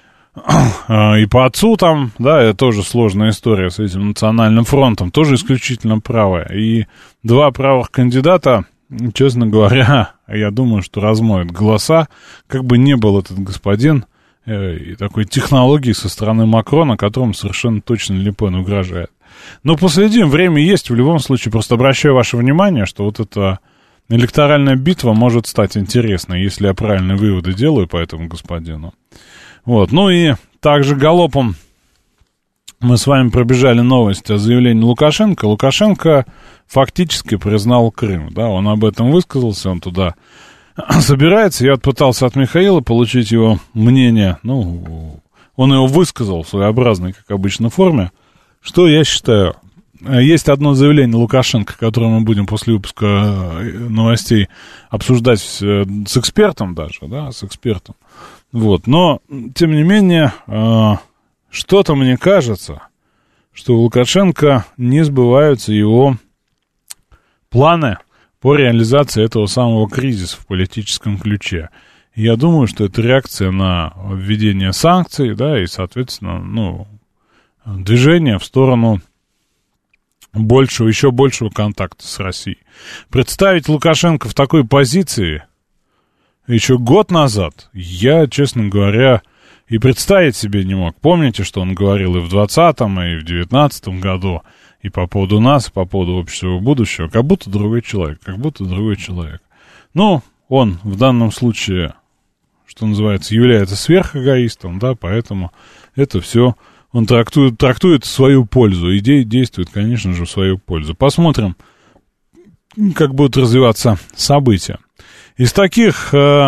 и по отцу там, да, это тоже сложная история с этим национальным фронтом, тоже исключительно правая. И два правых кандидата, честно говоря, я думаю, что размоют голоса, как бы не был этот господин э, и такой технологии со стороны Макрона, которым совершенно точно Ле Пен угрожает. Но последим, время есть, в любом случае, просто обращаю ваше внимание, что вот это... электоральная битва может стать интересной, если я правильные выводы делаю по этому господину. Вот. Ну и также галопом мы с вами пробежали новость о заявлении Лукашенко. Лукашенко фактически признал Крым. Да, он об этом высказался, он туда собирается. Я пытался от Михаила получить его мнение. Ну, он его высказал в своеобразной, как обычно, форме. Что я считаю... Есть одно заявление Лукашенко, которое мы будем после выпуска новостей обсуждать с, с экспертом даже, да, с экспертом. Вот. Но, тем не менее, что-то мне кажется, что у Лукашенко не сбываются его планы по реализации этого самого кризиса в политическом ключе. И я думаю, что это реакция на введение санкций, да, и, соответственно, ну, движение в сторону... большего, еще большего контакта с Россией. Представить Лукашенко в такой позиции еще год назад я, честно говоря, и представить себе не мог. Помните, что он говорил и в двадцатом, и в девятнадцатом году, и по поводу нас, и по поводу общего будущего, как будто другой человек, как будто другой человек. Ну, он в данном случае, что называется, является сверхэгоистом, да, поэтому это все... Он трактует, трактует в свою пользу. Идея действует, конечно же, в свою пользу. Посмотрим, как будут развиваться события. Из таких э,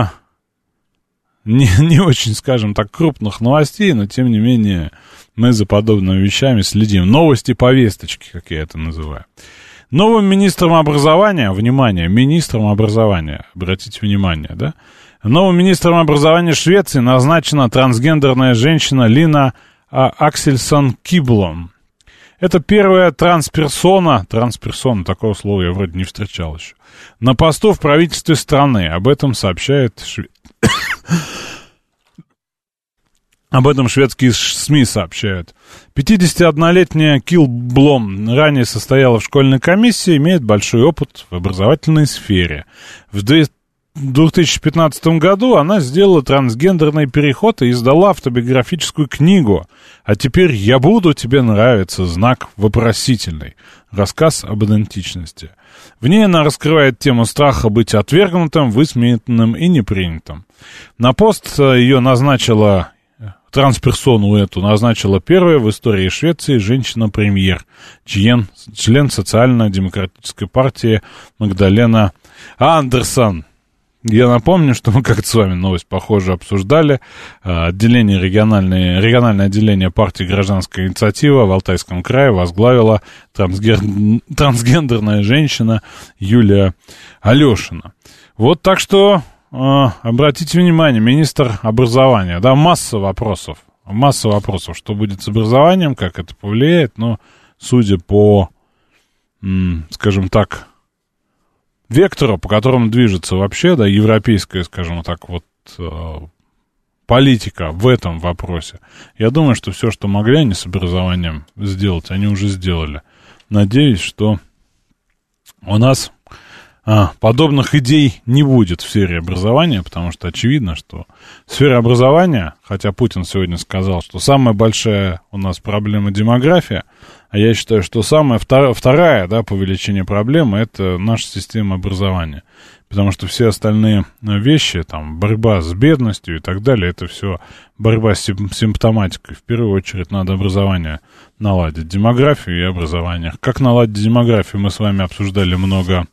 не, не очень, скажем так, крупных новостей, но, тем не менее, мы за подобными вещами следим. Новости-повесточки, как я это называю. Новым министром образования, внимание, министром образования, обратите внимание, да? Новым министром образования Швеции назначена трансгендерная женщина Лина Аксельсон Киблом. Это первая трансперсона, трансперсона, такого слова я вроде не встречал еще, на посту в правительстве страны. Об этом сообщает Шве... Об этом шведские СМИ сообщают. пятидесятиоднолетняя Кил Блом ранее состояла в школьной комиссии, имеет большой опыт в образовательной сфере. В две тысячи пятнадцатом году она сделала трансгендерный переход и издала автобиографическую книгу «А теперь я буду тебе нравиться», знак вопросительный. Рассказ об идентичности. В ней она раскрывает тему страха быть отвергнутым, высмеянным и непринятым. На пост ее назначила, трансперсону эту назначила первая в истории Швеции женщина-премьер, член, член социально-демократической партии Магдалена Андерсон. Я напомню, что мы как-то с вами новость похожую обсуждали. Отделение региональное, региональное отделение партии «Гражданская инициатива» в Алтайском крае возглавила трансгер... трансгендерная женщина Юлия Алешина. Вот так что э, обратите внимание, министр образования, да, масса вопросов, масса вопросов, что будет с образованием, как это повлияет, но судя по, м, скажем так, вектору, по которому движется вообще, да, европейская, скажем так, вот э, политика в этом вопросе. Я думаю, что все, что могли они с образованием сделать, они уже сделали. Надеюсь, что у нас а, подобных идей не будет в сфере образования, потому что очевидно, что в сфере образования, хотя Путин сегодня сказал, что самая большая у нас проблема демография, а я считаю, что самая вторая, вторая, да, по величине проблема — это наша система образования. Потому что все остальные вещи, там, борьба с бедностью и так далее, это все борьба с симптоматикой. В первую очередь надо образование наладить, демографию и образование. Как наладить демографию, мы с вами обсуждали много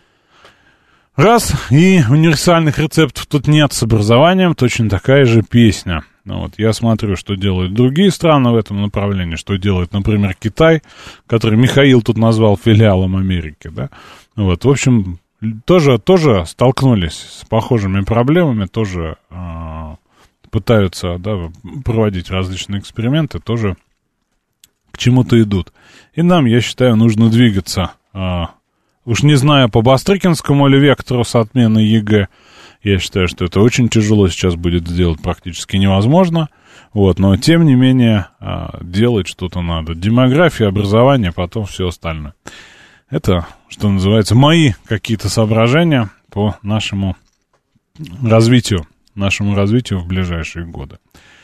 раз, и универсальных рецептов тут нет. С образованием точно такая же песня. Ну, вот, я смотрю, что делают другие страны в этом направлении, что делает, например, Китай, который Михаил тут назвал филиалом Америки, да. Вот, в общем, тоже, тоже столкнулись с похожими проблемами, тоже э, пытаются, да, проводить различные эксперименты, тоже к чему-то идут. И нам, я считаю, нужно двигаться, э, уж не знаю, по Бастрыкинскому или вектору с отменой ЕГЭ. Я считаю, что это очень тяжело сейчас будет сделать, практически невозможно. Вот, но, тем не менее, делать что-то надо. Демография, образование, потом все остальное. Это, что называется, мои какие-то соображения по нашему развитию, нашему развитию в ближайшие годы.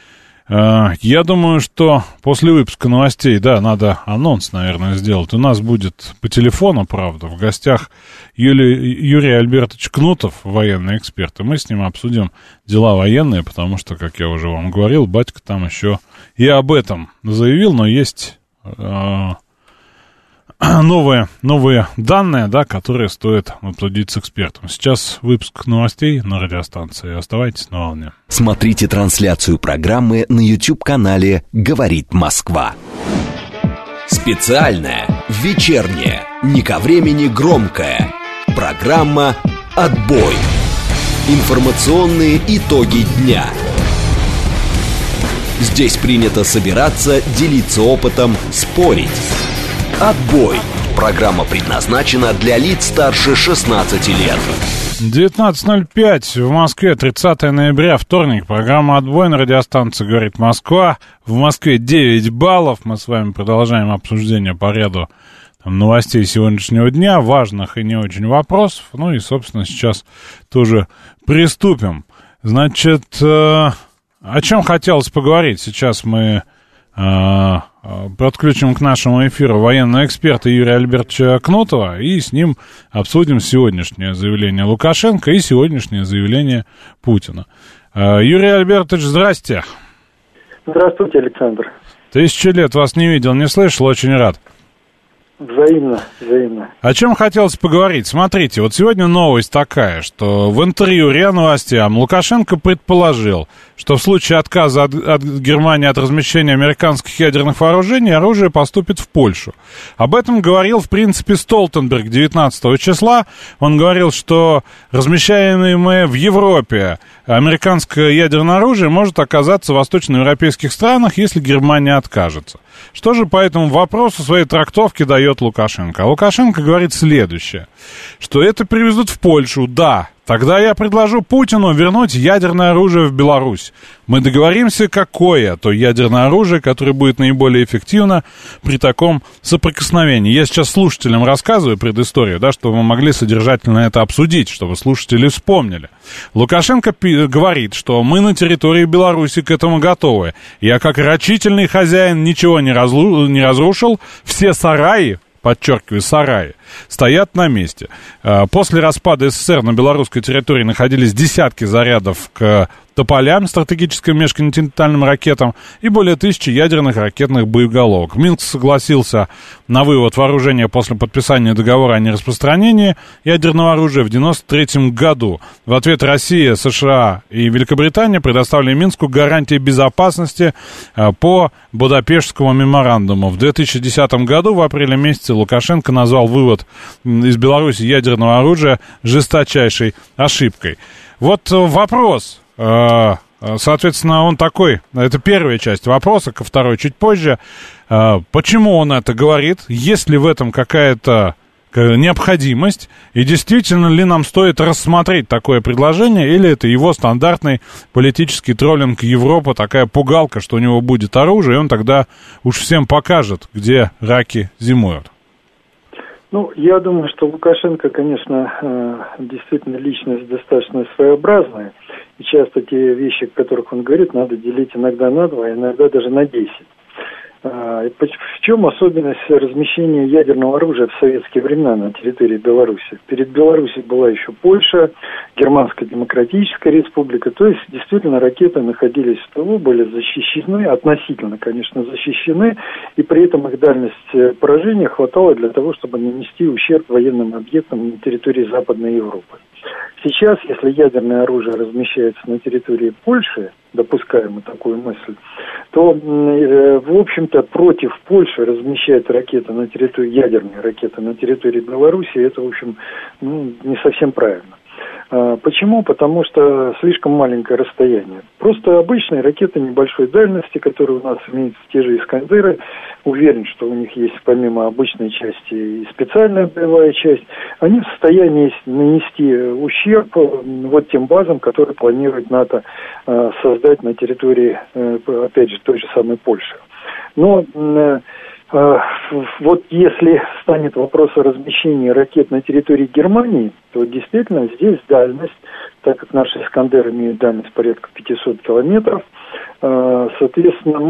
Я думаю, что после выпуска новостей, да, надо анонс, наверное, сделать. У нас будет по телефону, правда, в гостях Юли, Юрий Альбертович Кнутов, военный эксперт, и мы с ним обсудим дела военные, потому что, как я уже вам говорил, батька там еще и об этом заявил, но есть э, новые, новые данные, да, которые стоит обсудить с экспертом. Сейчас выпуск новостей на радиостанции. Оставайтесь на волне. Смотрите трансляцию программы на YouTube-канале «Говорит Москва». Специальная, вечерняя, не ко времени громкая. Программа «Отбой». Информационные итоги дня. Здесь принято собираться, делиться опытом, спорить. «Отбой». Программа предназначена для лиц старше шестнадцати лет. девятнадцать ноль пять в Москве, тридцатое ноября, вторник. Программа «Отбой» на радиостанции «Говорит Москва». В Москве девять баллов. Мы с вами продолжаем обсуждение по ряду там, новостей сегодняшнего дня, важных и не очень вопросов. Ну и, собственно, сейчас тоже приступим. Значит, э, о чем хотелось поговорить? Сейчас мы э, подключим к нашему эфиру военного эксперта Юрия Альбертовича Кнутова и с ним обсудим сегодняшнее заявление Лукашенко и сегодняшнее заявление Путина. Э, Юрий Альбертович, здрасте. Здравствуйте, Александр. Тысячи лет вас не видел, не слышал, очень рад. Взаимно, взаимно. О чем хотелось поговорить? Смотрите, вот сегодня новость такая, что в интервью РИА Новостям Лукашенко предположил, что в случае отказа от, от Германии от размещения американских ядерных вооружений оружие поступит в Польшу. Об этом говорил, в принципе, Столтенберг девятнадцатого числа. Он говорил, что размещаемые в Европе американское ядерное оружие может оказаться в восточноевропейских странах, если Германия откажется. Что же по этому вопросу своей трактовки дает Лукашенко? А Лукашенко говорит следующее, что это привезут в Польшу, да. Тогда я предложу Путину вернуть ядерное оружие в Беларусь. Мы договоримся, какое то ядерное оружие, которое будет наиболее эффективно при таком соприкосновении. Я сейчас слушателям рассказываю предысторию, да, чтобы вы могли содержательно это обсудить, чтобы слушатели вспомнили. Лукашенко пи- говорит, что мы на территории Беларуси к этому готовы. Я как рачительный хозяин ничего не, разлу- не разрушил, все сараи, подчеркиваю, сараи, стоят на месте. После распада СССР на белорусской территории находились десятки зарядов к тополям, стратегическим межконтинентальным ракетам и более тысячи ядерных ракетных боеголовок. Минск согласился на вывод вооружения после подписания договора о нераспространении ядерного оружия в девяносто третьем году. В ответ Россия, США и Великобритания предоставили Минску гарантии безопасности по Будапештскому меморандуму. В две тысячи десятом году, в апреле месяце, Лукашенко назвал вывод из Беларуси ядерного оружия жесточайшей ошибкой. Вот вопрос. Соответственно, он такой, это первая часть вопроса, ко второй чуть позже. Почему он это говорит? Есть ли в этом какая-то необходимость? И действительно ли нам стоит рассмотреть такое предложение? Или это его стандартный политический троллинг Европы, такая пугалка, что у него будет оружие, и он тогда уж всем покажет, где раки зимуют? Ну, я думаю, что Лукашенко, конечно, действительно личность достаточно своеобразная. И часто те вещи, о которых он говорит, надо делить иногда на два, иногда даже на десять. В чем особенность размещения ядерного оружия в советские времена на территории Беларуси? Перед Беларусью была еще Польша, Германская Демократическая Республика. То есть, действительно, ракеты находились в тылу, были защищены, относительно, конечно, защищены, и при этом их дальность поражения хватало для того, чтобы нанести ущерб военным объектам на территории Западной Европы. Сейчас, если ядерное оружие размещается на территории Польши, допускаем такую мысль, то, в общем-то, против Польши размещать ракеты на территории, ядерные ракеты на территории Беларуси, это, в общем, ну, не совсем правильно. Почему? Потому что слишком маленькое расстояние. Просто обычные ракеты небольшой дальности, которые у нас имеются, те же «Искандеры», уверен, что у них есть помимо обычной части и специальная боевая часть, они в состоянии нанести ущерб вот тем базам, которые планирует НАТО создать на территории, опять же, той же самой Польши. Но вот если станет вопрос о размещении ракет на территории Германии, то действительно здесь дальность, так как наши «Искандеры» имеют дальность порядка пятьсот километров, соответственно,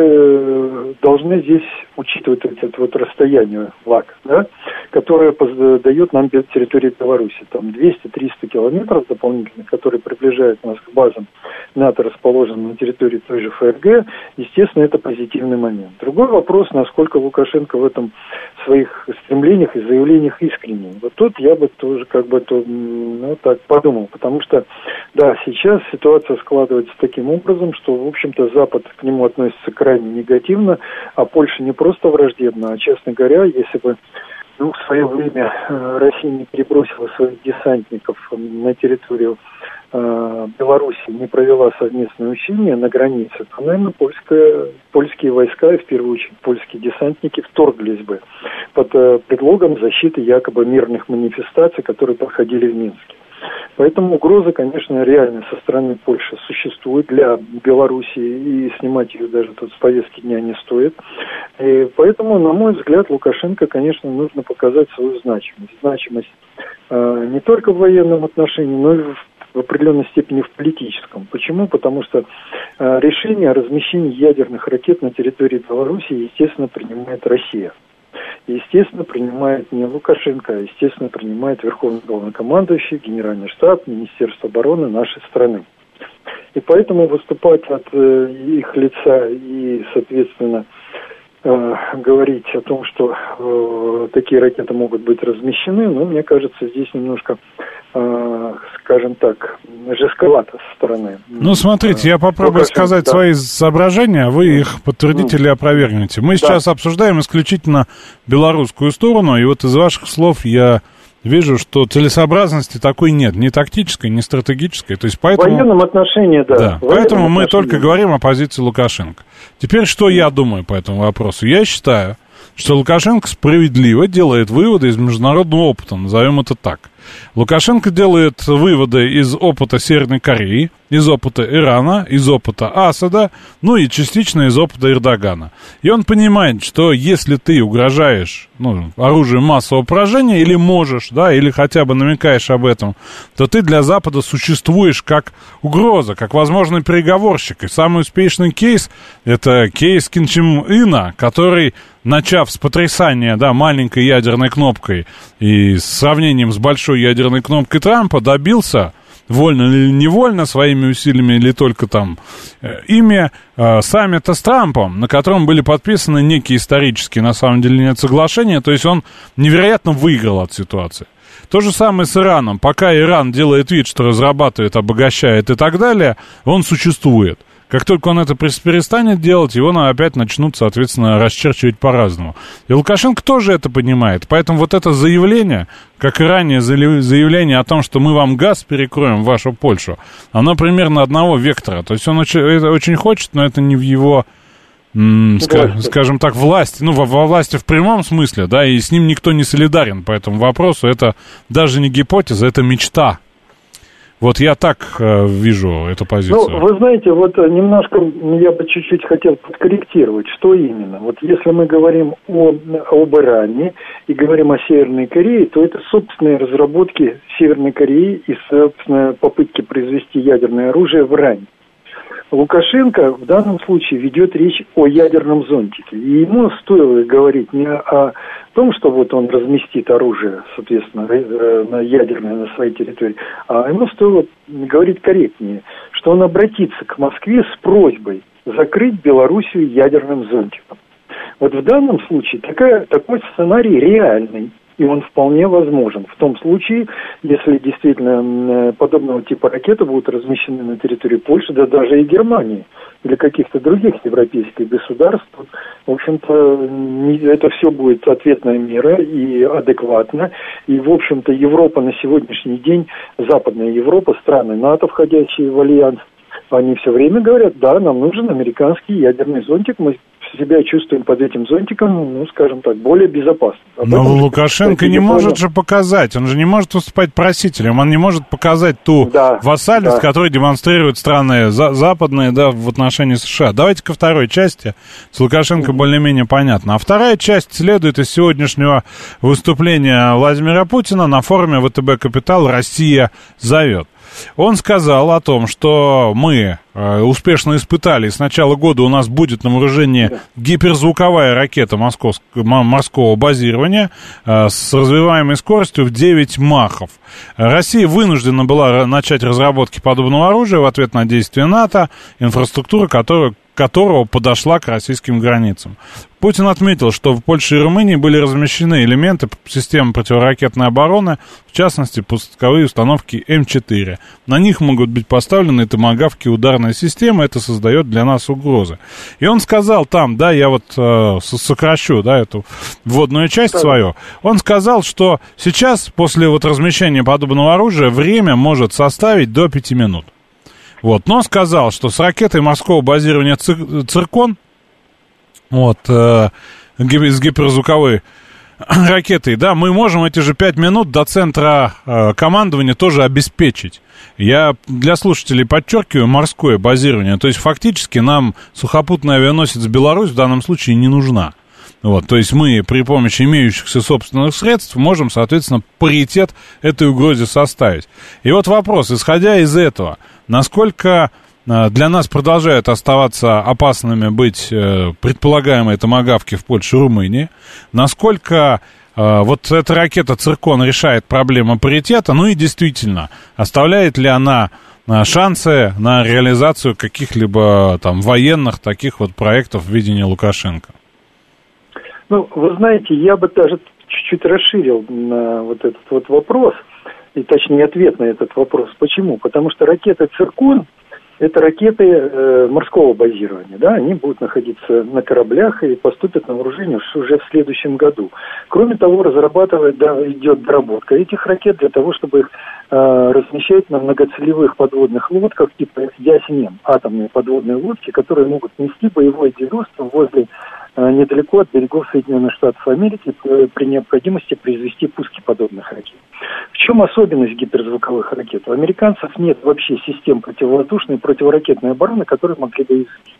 мы должны здесь учитывать это вот расстояние ЛАК, да, которое дает нам территорию Беларуси. Там двести-триста километров дополнительных, которые приближают нас к базам НАТО, расположенным на территории той же ФРГ. Естественно, это позитивный момент. Другой вопрос, насколько Лукашенко в этом своих стремлениях и заявлениях искренний. Вот тут я бы тоже как бы то, ну, так подумал, потому что, да, сейчас ситуация складывается таким образом, что, в общем-то, Запад к нему относится крайне негативно, а Польша не просто враждебна, а, честно говоря, если бы ну, в свое время э, Россия не перебросила своих десантников на территорию э, Беларуси, не провела совместные учения на границе, то, наверное, польская, польские войска, и в первую очередь польские десантники, вторглись бы под э, предлогом защиты якобы мирных манифестаций, которые проходили в Минске. Поэтому угроза, конечно, реально со стороны Польши существует для Беларуси, и снимать ее даже тут с повестки дня не стоит. И поэтому, на мой взгляд, Лукашенко, конечно, нужно показать свою значимость. Значимость э, не только в военном отношении, но и в, в определенной степени в политическом. Почему? Потому что э, решение о размещении ядерных ракет на территории Беларуси, естественно, принимает Россия. Естественно, принимает не Лукашенко, а, естественно, принимает Верховный главнокомандующий, Генеральный штаб, Министерство обороны нашей страны. И поэтому выступать от э, их лица и, соответственно, э, говорить о том, что э, такие ракеты могут быть размещены, ну, мне кажется, здесь немножко, э, скажем так, жестковато со стороны. Ну, смотрите, я попробую Лукашенко, сказать да. свои соображения, а вы их подтвердите mm. или опровергнете. Мы да. сейчас обсуждаем исключительно белорусскую сторону, и вот из ваших слов я вижу, что целесообразности такой нет, ни тактической, ни стратегической. То есть поэтому... В военном отношении, да. Да, поэтому мы только говорим о позиции Лукашенко. Теперь, что я думаю по этому вопросу? Я считаю, что Лукашенко справедливо делает выводы из международного опыта, назовем это так. Лукашенко делает выводы из опыта Северной Кореи, из опыта Ирана, из опыта Асада, ну и частично из опыта Эрдогана. И он понимает, что если ты угрожаешь ну, оружием массового поражения, или можешь, да, или хотя бы намекаешь об этом, то ты для Запада существуешь как угроза, как возможный переговорщик. И самый успешный кейс — это кейс Ким Чен Ына, который, начав с потрясания, да, маленькой ядерной кнопкой и с сравнением с большой ядерной кнопкой Трампа, добился, вольно или невольно, своими усилиями или только там э, ими, э, саммита с Трампом, на котором были подписаны некие исторические, на самом деле, нет соглашения, то есть он невероятно выиграл от ситуации. То же самое с Ираном. Пока Иран делает вид, что разрабатывает, обогащает и так далее, он существует. Как только он это перестанет делать, его опять начнут, соответственно, расчерчивать по-разному. И Лукашенко тоже это понимает. Поэтому вот это заявление, как и ранее заявление о том, что мы вам газ перекроем в вашу Польшу, оно примерно одного вектора. То есть он очень, это очень хочет, но это не в его, м, ска, скажем так, власти. Ну, во, во власти в прямом смысле, да, и с ним никто не солидарен по этому вопросу. Это даже не гипотеза, это мечта. Вот я так э, вижу эту позицию. Ну, вы знаете, вот немножко я бы чуть-чуть хотел подкорректировать, что именно. Вот если мы говорим о, об Иране и говорим о Северной Корее, то это собственные разработки Северной Кореи и, собственно, попытки произвести ядерное оружие в Иране. Лукашенко в данном случае ведет речь о ядерном зонтике. И ему стоило говорить не о том, что вот он разместит оружие, соответственно, на ядерное на своей территории, а ему стоило говорить корректнее, что он обратится к Москве с просьбой закрыть Белоруссию ядерным зонтиком. Вот в данном случае такая, такой сценарий реальный. И он вполне возможен. В том случае, если действительно подобного типа ракеты будут размещены на территории Польши, да даже и Германии, или каких-то других европейских государств, в общем-то, это все будет ответная мера и адекватно. И, в общем-то, Европа на сегодняшний день, Западная Европа, страны НАТО, входящие в альянс, они все время говорят, да, нам нужен американский ядерный зонтик, мы себя чувствуем под этим зонтиком, ну, скажем так, более безопасно. Об Но этом, Лукашенко кстати, не не может понял. же показать, он же не может выступать просителем, он не может показать ту да, вассальность, да. которую демонстрируют страны за- западные, да, в отношении США. Давайте ко второй части, с Лукашенко mm-hmm. более-менее понятно. А вторая часть следует из сегодняшнего выступления Владимира Путина на форуме ВТБ «Капитал. Россия зовет». Он сказал о том, что мы э, успешно испытали, с начала года у нас будет на вооружении гиперзвуковая ракета московск... морского базирования э, с развиваемой скоростью в девять махов. Россия вынуждена была начать разработки подобного оружия в ответ на действия НАТО, инфраструктура которая которого подошла к российским границам. Путин отметил, что в Польше и Румынии были размещены элементы системы противоракетной обороны, в частности, пусковые установки эм четыре. На них могут быть поставлены томагавки ударной системы, это создает для нас угрозы. И он сказал там, да, я вот э, сокращу, да, эту вводную часть свою, он сказал, что сейчас, после вот размещения подобного оружия, время может составить до пяти минут. Вот, но сказал, что с ракетой морского базирования «Циркон», вот, э, с гиперзвуковой ракетой, да, мы можем эти же пять минут до центра э, командования тоже обеспечить. Я для слушателей подчеркиваю морское базирование, то есть фактически нам сухопутный авианосец «Беларусь» в данном случае не нужна. Вот, то есть мы при помощи имеющихся собственных средств можем, соответственно, паритет этой угрозе составить. И вот вопрос, исходя из этого, насколько для нас продолжают оставаться опасными быть предполагаемые томагавки в Польше и Румынии, насколько вот эта ракета «Циркон» решает проблему паритета, ну и действительно, оставляет ли она шансы на реализацию каких-либо там военных таких вот проектов в видении Лукашенко? Ну, вы знаете, я бы даже чуть-чуть расширил на вот этот вот вопрос, и точнее ответ на этот вопрос. Почему? Потому что ракета «Циркон» Это ракеты э, морского базирования, да, они будут находиться на кораблях и поступят на вооружение уже в следующем году. Кроме того, разрабатывает, да, идет доработка этих ракет для того, чтобы их э, размещать на многоцелевых подводных лодках типа Ясенем, атомные подводные лодки, которые могут нести боевое дежурство возле э, недалеко от берегов Соединенных Штатов Америки при, при необходимости произвести пуски подобных ракет. В чем особенность гиперзвуковых ракет? У американцев нет вообще систем противовоздушной и противоракетной обороны, которые могли бы их защитить.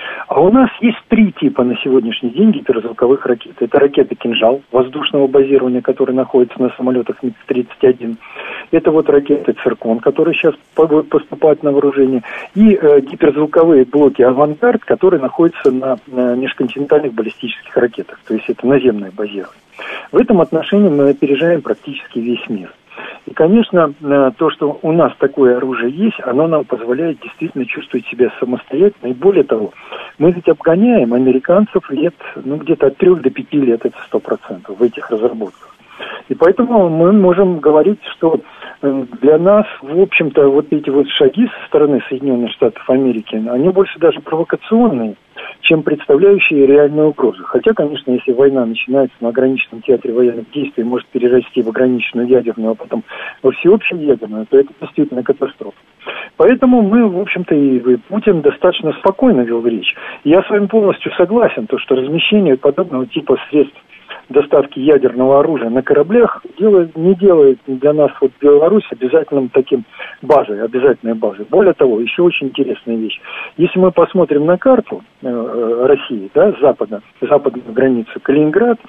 А у нас есть три типа на сегодняшний день гиперзвуковых ракет. Это ракеты «Кинжал» воздушного базирования, которые находятся на самолетах МиГ тридцать один. Это вот ракеты «Циркон», которые сейчас поступают на вооружение. И э, гиперзвуковые блоки «Авангард», которые находятся на, на межконтинентальных баллистических ракетах. То есть это наземное базирование. В этом отношении мы опережаем практически весь мир. И, конечно, то, что у нас такое оружие есть, оно нам позволяет действительно чувствовать себя самостоятельно. И более того, мы ведь обгоняем американцев лет, ну, где-то от трех до пяти лет, это сто процентов в этих разработках. И поэтому мы можем говорить, что для нас, в общем-то, вот эти вот шаги со стороны Соединенных Штатов Америки, они больше даже провокационные, чем представляющие реальную угрозу. Хотя, конечно, если война начинается на ограниченном театре военных действий, может перерасти в ограниченную ядерную, а потом во всеобщую ядерную, то это действительно катастрофа. Поэтому мы, в общем-то, и Путин достаточно спокойно вел речь. Я с вами полностью согласен, то, что размещение подобного типа средств доставки ядерного оружия на кораблях делает, не делает для нас вот Беларусь обязательным таким базой, обязательной базой. Более того, еще очень интересная вещь. Если мы посмотрим на карту э, России, да, с запада, западную границу, Калининград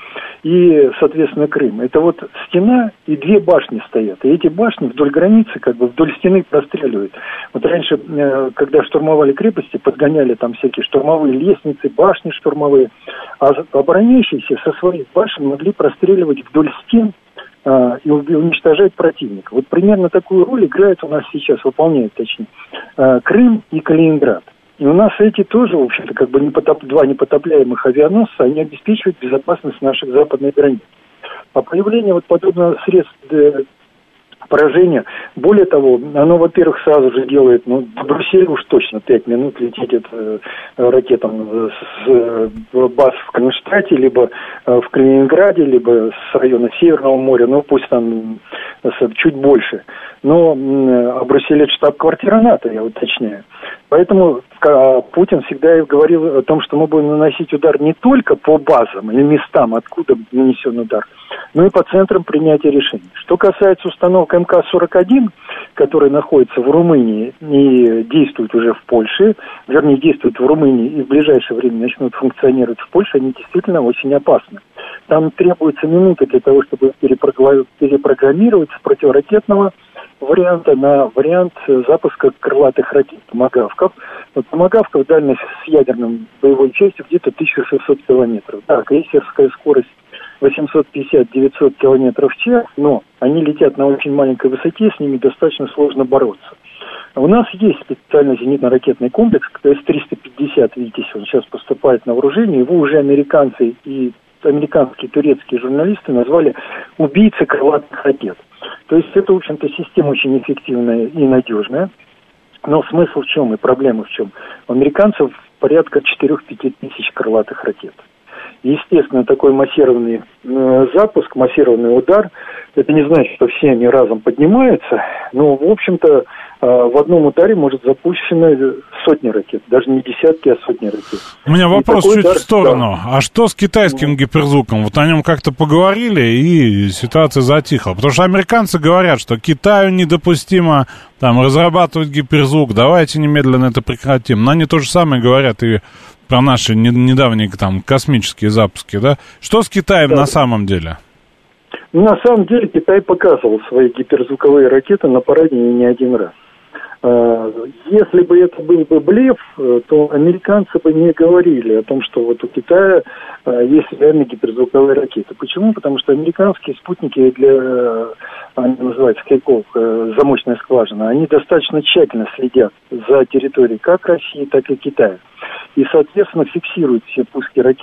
и, соответственно, Крым, это вот стена и две башни стоят. И эти башни вдоль границы, как бы вдоль стены простреливают. Вот раньше, э, когда штурмовали крепости, подгоняли там всякие штурмовые лестницы, башни штурмовые, а обороняющиеся со своих башен могли простреливать вдоль стен а, и уничтожать противника. Вот примерно такую роль играет у нас сейчас, выполняет точнее, а, Крым и Калининград. И у нас эти тоже, в общем-то, как бы непотоп... два непотопляемых авианосца, они обеспечивают безопасность наших западных границ. А появление вот подобного средств поражения, более того, оно, во-первых, сразу же делает, ну, до Брюсселя уж точно пять минут лететь это, ракетам с э, баз в Кронштадте, либо э, в Калининграде, либо с района Северного моря, ну, пусть там э, чуть больше. Но э, а Брюссель — это штаб-квартира НАТО, я уточняю. Поэтому э, Путин всегда говорил о том, что мы будем наносить удар не только по базам или местам, откуда нанесен удар, но и по центрам принятия решений. Что касается установок эм ка сорок один, которые находятся в Румынии и действуют уже в Польше, вернее, действуют в Румынии и в ближайшее время начнут функционировать в Польше, они действительно очень опасны. Там требуется минуты для того, чтобы перепрограммировать с противоракетного варианта на вариант запуска крылатых ракет «Томагавков». Вот «Томагавков» дальность с ядерным боевой частью где-то тысяча шестьсот километров. Да, крейсерская скорость восемьсот пятьдесят - девятьсот километров в час, но они летят на очень маленькой высоте, с ними достаточно сложно бороться. У нас есть специальный зенитно-ракетный комплекс, эс триста пятьдесят, видите, он сейчас поступает на вооружение, его уже американцы и американские, турецкие журналисты назвали «убийцы крылатых ракет». То есть это, в общем-то, система очень эффективная и надежная. Но смысл в чем и проблема в чем? У американцев порядка четыре-пять тысяч крылатых ракет. Естественно, такой массированный э, запуск, массированный удар, это не значит, что все они разом поднимаются, но, в общем-то, э, в одном ударе может запущено сотни ракет, даже не десятки, а сотни ракет. У меня вопрос чуть удар, в сторону. Да. А что с китайским гиперзвуком? Вот о нем как-то поговорили, и ситуация затихла. Потому что американцы говорят, что Китаю недопустимо там разрабатывать гиперзвук, давайте немедленно это прекратим. Но они то же самое говорят и про наши недавние там космические запуски, да? Что с Китаем, да, на самом деле? Ну, на самом деле Китай показывал свои гиперзвуковые ракеты на параде не один раз. Если бы это был бы блеф, то американцы бы не говорили о том, что вот у Китая есть реально гиперзвуковые ракеты. Почему? Потому что американские спутники для, они называются скайков, замочная скважина, они достаточно тщательно следят за территорией как России, так и Китая. И, соответственно, фиксируют все пуски ракет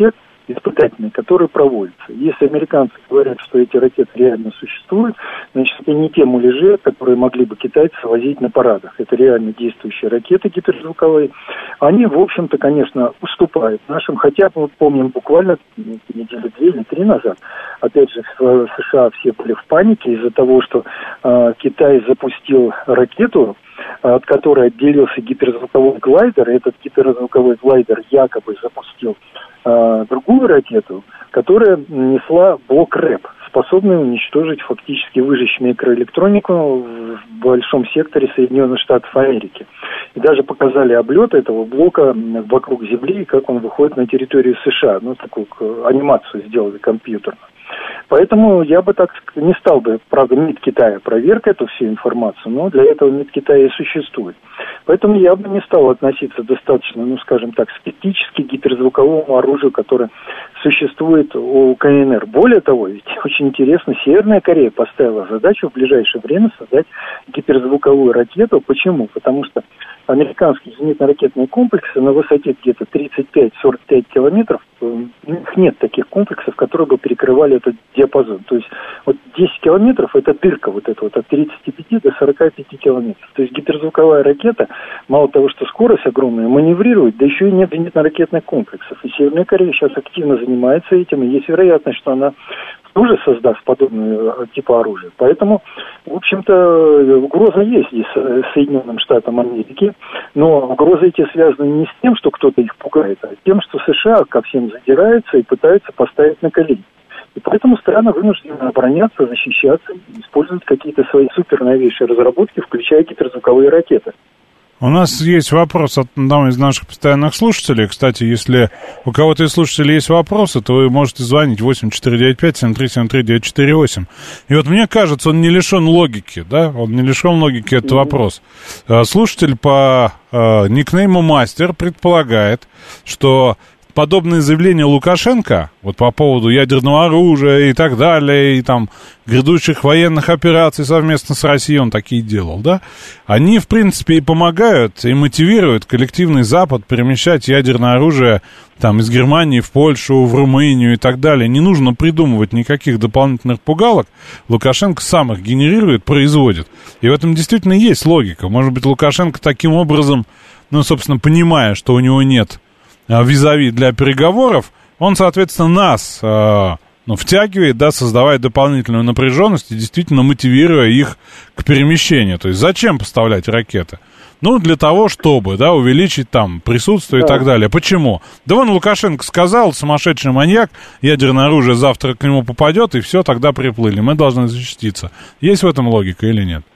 испытательные, которые проводятся. Если американцы говорят, что эти ракеты реально существуют, значит, это не те муляжи, которые могли бы китайцы возить на парадах. Это реально действующие ракеты гиперзвуковые. Они, в общем-то, конечно, уступают нашим, хотя мы помним буквально недели две или три назад, опять же, в США все были в панике из-за того, что э, Китай запустил ракету, от которой отделился гиперзвуковой глайдер, и этот гиперзвуковой глайдер якобы запустил э, другую ракету, которая несла блок рэп, способный уничтожить, фактически выжечь микроэлектронику в большом секторе Соединенных Штатов Америки. И даже показали облет этого блока вокруг Земли, как он выходит на территорию США. Ну, такую анимацию сделали компьютерную. Поэтому я бы так не стал бы, правда, МИД Китая проверка эту всю информацию, но для этого МИД Китая и существует. Поэтому я бы не стал относиться достаточно, ну, скажем так, скептически к гиперзвуковому оружию, которое существует у КНР. Более того, ведь очень интересно, Северная Корея поставила задачу в ближайшее время создать гиперзвуковую ракету. Почему? Потому что американские зенитно-ракетные комплексы на высоте где-то тридцать пять — сорок пять километров, у них нет таких комплексов, которые бы перекрывали этот диапазон. То есть вот десять километров — это дырка вот эта вот от тридцати пяти до сорока пяти километров. То есть гиперзвуковая ракета, мало того, что скорость огромная, маневрирует, да еще и нет зенитно-ракетных комплексов. И Северная Корея сейчас активно занимается этим, и есть вероятность, что она тоже создаст подобную типа оружия. Поэтому, в общем-то, угроза есть здесь Соединенным Штатам Америки, но угрозы эти связаны не с тем, что кто-то их пугает, а с тем, что США ко всем задираются и пытаются поставить на колени. И поэтому страны вынуждены обороняться, защищаться, использовать какие-то свои суперновейшие разработки, включая гиперзвуковые ракеты. У нас есть вопрос от одного из наших постоянных слушателей. Кстати, если у кого-то из слушателей есть вопросы, то вы можете звонить восемь четыре девять пять семь три семь три девять четыре восемь. И вот мне кажется, он не лишен логики, да? Он не лишен логики, этот mm-hmm. вопрос. Слушатель по э, никнейму Мастер предполагает, что подобные заявления Лукашенко, вот по поводу ядерного оружия и так далее, и там грядущих военных операций совместно с Россией, он такие делал, да, они, в принципе, и помогают, и мотивируют коллективный Запад перемещать ядерное оружие там из Германии в Польшу, в Румынию и так далее. Не нужно придумывать никаких дополнительных пугалок. Лукашенко сам их генерирует, производит. И в этом действительно есть логика. Может быть, Лукашенко таким образом, ну, собственно, понимая, что у него нет визави для переговоров, он, соответственно, нас э, ну, втягивает, да, создавая дополнительную напряженность и действительно мотивируя их к перемещению. То есть зачем поставлять ракеты? Ну, для того, чтобы, да, увеличить там присутствие да. и так далее. Почему? Да вон Лукашенко сказал, сумасшедший маньяк, ядерное оружие завтра к нему попадет, и все, тогда приплыли. Мы должны защититься. Есть в этом логика или нет?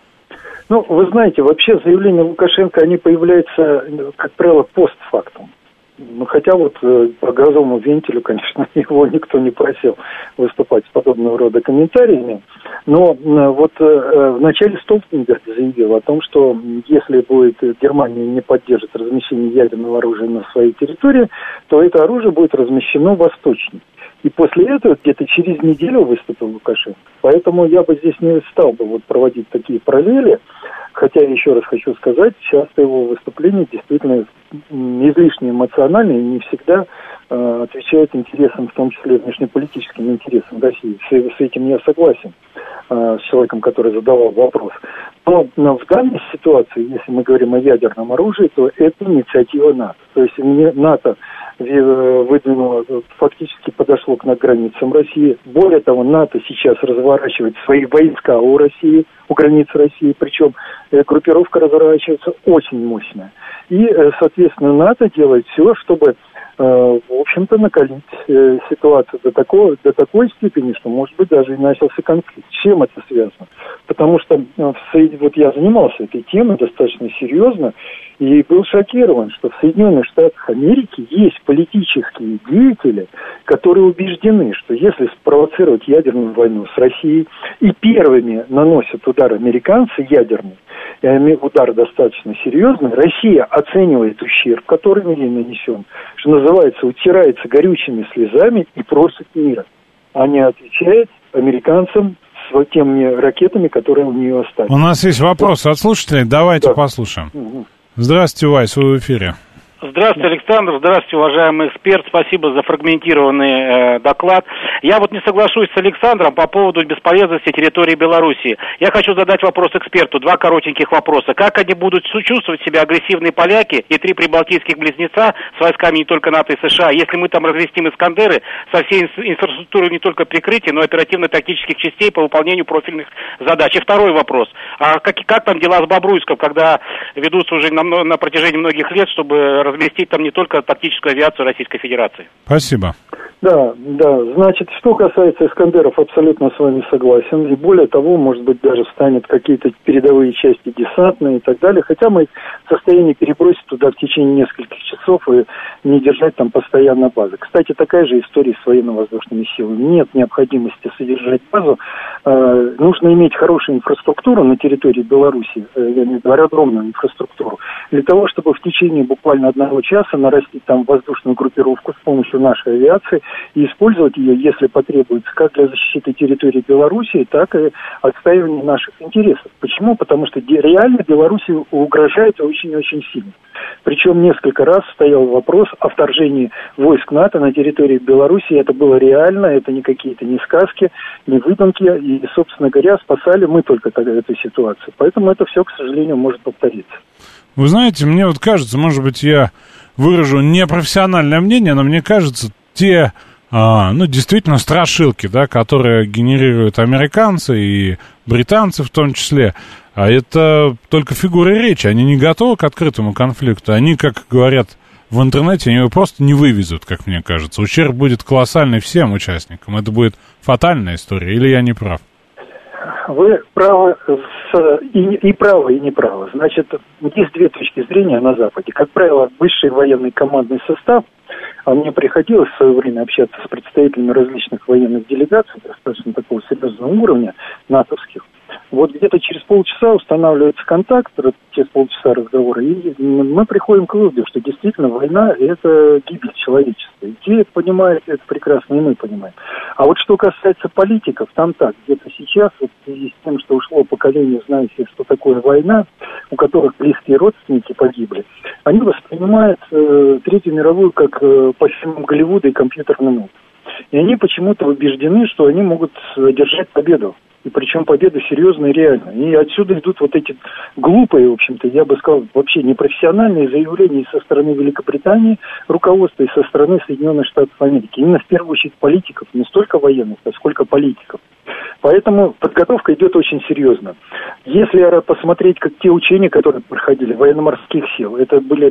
Ну, вы знаете, вообще заявления Лукашенко, они появляются, как правило, постфактум. Ну, хотя вот э, по газовому вентилю, конечно, его никто не просил выступать с подобного рода комментариями. Но э, вот э, вначале Столтенберг заявил о том, что если будет Германия не поддержит размещение ядерного оружия на своей территории, то это оружие будет размещено восточнее. И после этого где-то через неделю выступил Лукашенко. Поэтому я бы здесь не стал бы вот проводить такие параллели. Хотя, еще раз хочу сказать, часто его выступления действительно излишне эмоциональные и не всегда э, отвечают интересам, в том числе внешнеполитическим интересам России. С, с этим я согласен э, с человеком, который задавал вопрос. Но, но в данной ситуации, если мы говорим о ядерном оружии, то это инициатива НАТО. То есть НАТО выдвинуло, фактически подошло к границам России. Более того, НАТО сейчас разворачивает свои войска у России, у границ России, причем группировка разворачивается очень мощная. И, соответственно, НАТО делает все, чтобы, в общем-то, накалить ситуацию до такой, до такой степени, что, может быть, даже и начался конфликт. С чем это связано? Потому что вот я занимался этой темой достаточно серьезно, и был шокирован, что в Соединенных Штатах Америки есть политические деятели, которые убеждены, что если спровоцировать ядерную войну с Россией, и первыми наносят удар американцы ядерный, и удар достаточно серьезный, Россия оценивает ущерб, который ей нанесен, что называется, утирается горючими слезами и просит мира, а не отвечает американцам с теми ракетами, которые у нее остались. У нас есть вопрос от слушателей, давайте да. послушаем. Угу. Здравствуйте, Вайс, вы в эфире. Здравствуйте, Александр. Здравствуйте, уважаемый эксперт. Спасибо за фрагментированный э, доклад. Я вот не соглашусь с Александром по поводу бесполезности территории Белоруссии. Я хочу задать вопрос эксперту. Два коротеньких вопроса. Как они будут чувствовать себя агрессивные поляки и три прибалтийских близнеца с войсками не только НАТО и США, если мы там разместим «Искандеры» со всей инфраструктурой не только прикрытия, но и оперативно-тактических частей по выполнению профильных задач? И второй вопрос. А как, как там дела с Бобруйском, когда ведутся уже на, на протяжении многих лет, чтобы разместить там не только тактическую авиацию Российской Федерации? Спасибо. Да, да. Значит, что касается «Искандеров», абсолютно с вами согласен. И более того, может быть, даже станет какие-то передовые части десантные и так далее. Хотя мы в состоянии перебросить туда в течение нескольких часов и не держать там постоянно базы. Кстати, такая же история с военно-воздушными силами. Нет необходимости содержать базу. Э, нужно иметь хорошую инфраструктуру на территории Беларуси, э, я имею в виду аэродромную инфраструктуру, для того, чтобы в течение буквально одного часа нарастить там воздушную группировку с помощью нашей авиации и использовать ее, если потребуется, как для защиты территории Белоруссии, так и отстаивания наших интересов. Почему? Потому что реально Беларуси угрожает очень-очень сильно. Причем несколько раз стоял вопрос о вторжении войск НАТО на территории Беларуси. Это было реально, это не какие-то не сказки, не выдумки. И, собственно говоря, спасали мы только тогда эту ситуацию. Поэтому это все, к сожалению, может повториться. Вы знаете, мне вот кажется, может быть, я выражу непрофессиональное мнение, но мне кажется, те, а, ну, действительно, страшилки, да, которые генерируют американцы и британцы в том числе, а это только фигуры речи, они не готовы к открытому конфликту, они, как говорят в интернете, они его просто не вывезут, как мне кажется. Ущерб будет колоссальный всем участникам, это будет фатальная история, или я не прав? Вы правы, и, и правы, и не правы. Значит, есть две точки зрения на Западе. Как правило, высший военный командный состав, а мне приходилось в свое время общаться с представителями различных военных делегаций, достаточно такого серьезного уровня, натовских. Вот где-то через полчаса устанавливается контакт, через полчаса разговора, и мы приходим к выводу, что действительно война – это гибель человечества. И те это понимают, это прекрасно, и мы понимаем. А вот что касается политиков, там так, где-то сейчас, вот в связи с тем, что ушло поколение, знающее, что такое война, у которых близкие родственники погибли, они воспринимают э, Третью мировую как э, по фильмам Голливуда и компьютерный мод. И они почему-то убеждены, что они могут одержать победу. И причем победа серьезная и реальная. И отсюда идут вот эти глупые, в общем-то, я бы сказал, вообще непрофессиональные заявления со стороны Великобритании, руководства, и со стороны Соединенных Штатов Америки. Именно в первую очередь политиков, не столько военных, а сколько политиков. Поэтому подготовка идет очень серьезно. Если посмотреть, как те учения, которые проходили, военно-морских сил, это были,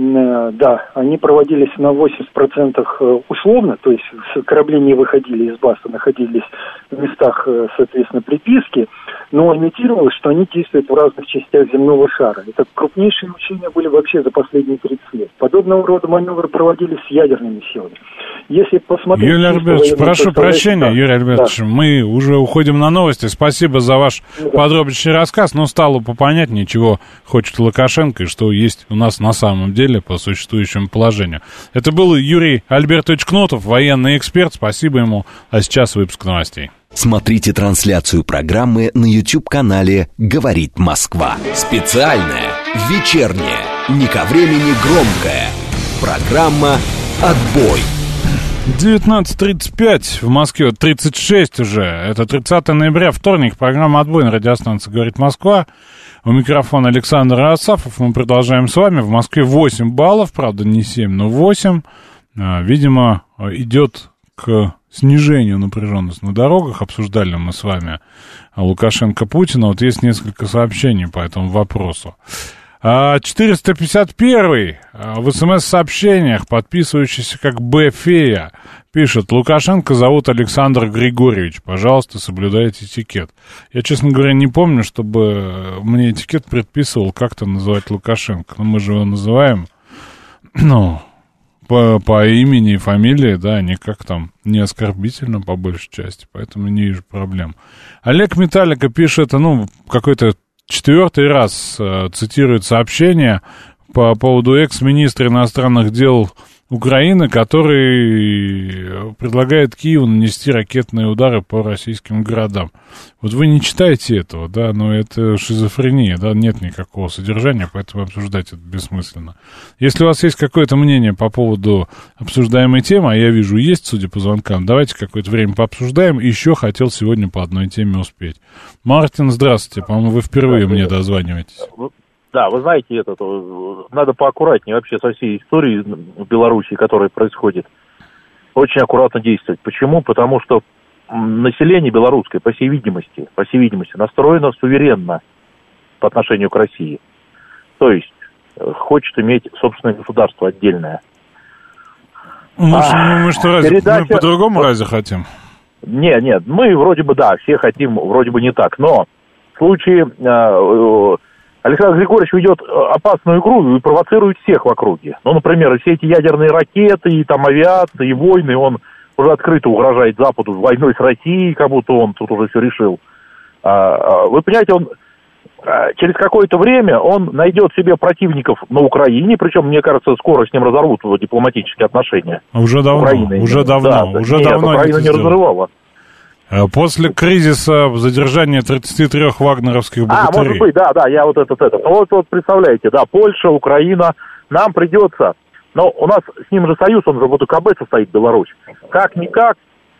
да, они проводились на восемьдесят процентов условно, то есть корабли не выходили из баз, а находились в местах, соответственно, приписки, но имитировалось, что они действуют в разных частях земного шара. Это крупнейшие учения были вообще за последние тридцать лет. Подобного рода маневры проводились с ядерными силами. Если посмотреть... Юрий Альбертович, прошу прощения, да, Юрий Альбертович, да. Мы уже уходим на новости. Спасибо за ваш да. подробнейший рассказ, но стало попонятнее, чего хочет Лукашенко и что есть у нас на самом деле по существующему положению. Это был Юрий Альбертович Кнотов, военный эксперт. Спасибо ему. А сейчас выпуск новостей. Смотрите трансляцию программы на YouTube-канале «Говорит Москва». Специальная, вечерняя, не ко времени громкая. Программа «Отбой». девятнадцать тридцать пять, в Москве тридцать шесть уже. Это тридцатое ноября, вторник. Программа «Отбой» на радиостанции «Говорит Москва». У микрофона Александр Асафов. Мы продолжаем с вами. В Москве восемь баллов, правда не семь, но восемь. Видимо, идет к снижению напряженности на дорогах. Обсуждали мы с вами Лукашенко-Путина. Вот есть несколько сообщений по этому вопросу. четыреста пятьдесят один в СМС-сообщениях, подписывающийся как Б-фея, пишет: Лукашенко зовут Александр Григорьевич, пожалуйста, соблюдайте этикет. Я, честно говоря, не помню, чтобы мне этикет предписывал как-то называть Лукашенко. Но мы же его называем, ну, по, по имени и фамилии, да, никак там не оскорбительно, по большей части, поэтому не вижу проблем. Олег Металлика пишет, ну, какой-то четвертый раз э, цитирует сообщение по поводу экс-министра иностранных дел Украины, который предлагает Киеву нанести ракетные удары по российским городам. Вот вы не читаете этого, да, но это шизофрения, да, нет никакого содержания, поэтому обсуждать это бессмысленно. Если у вас есть какое-то мнение по поводу обсуждаемой темы, а я вижу, есть, судя по звонкам, давайте какое-то время пообсуждаем. Еще хотел сегодня по одной теме успеть. Мартин, здравствуйте, по-моему, вы впервые мне дозваниваетесь. Да, вы знаете, это, надо поаккуратнее вообще со всей историей в Беларуси, которая происходит. Очень аккуратно действовать. Почему? Потому что население белорусское, по всей видимости, по всей видимости, настроено суверенно по отношению к России. То есть хочет иметь собственное государство отдельное. Мы, а, мы что, разве, передача... мы по-другому разве хотим? Нет, нет, мы вроде бы, да, все хотим вроде бы не так, но в случае... Э, Александр Григорьевич ведет опасную игру и провоцирует всех в округе. Ну, например, все эти ядерные ракеты, и там авиация, и войны, он уже открыто угрожает Западу войной с Россией, как будто он тут уже все решил. Вы понимаете, он через какое-то время он найдет себе противников на Украине, причем, мне кажется, скоро с ним разорвут дипломатические отношения. Уже давно, Украины, уже давно, да, уже нет, давно Украина не разрывала. После кризиса задержания тридцати трёх вагнеровских богатырей. А, может быть, да, да, я вот этот, этот. Вот, вот, представляете, да, Польша, Украина, нам придется, но у нас с ним же союз, он же в ОДКБ состоит, Беларусь. Как-никак,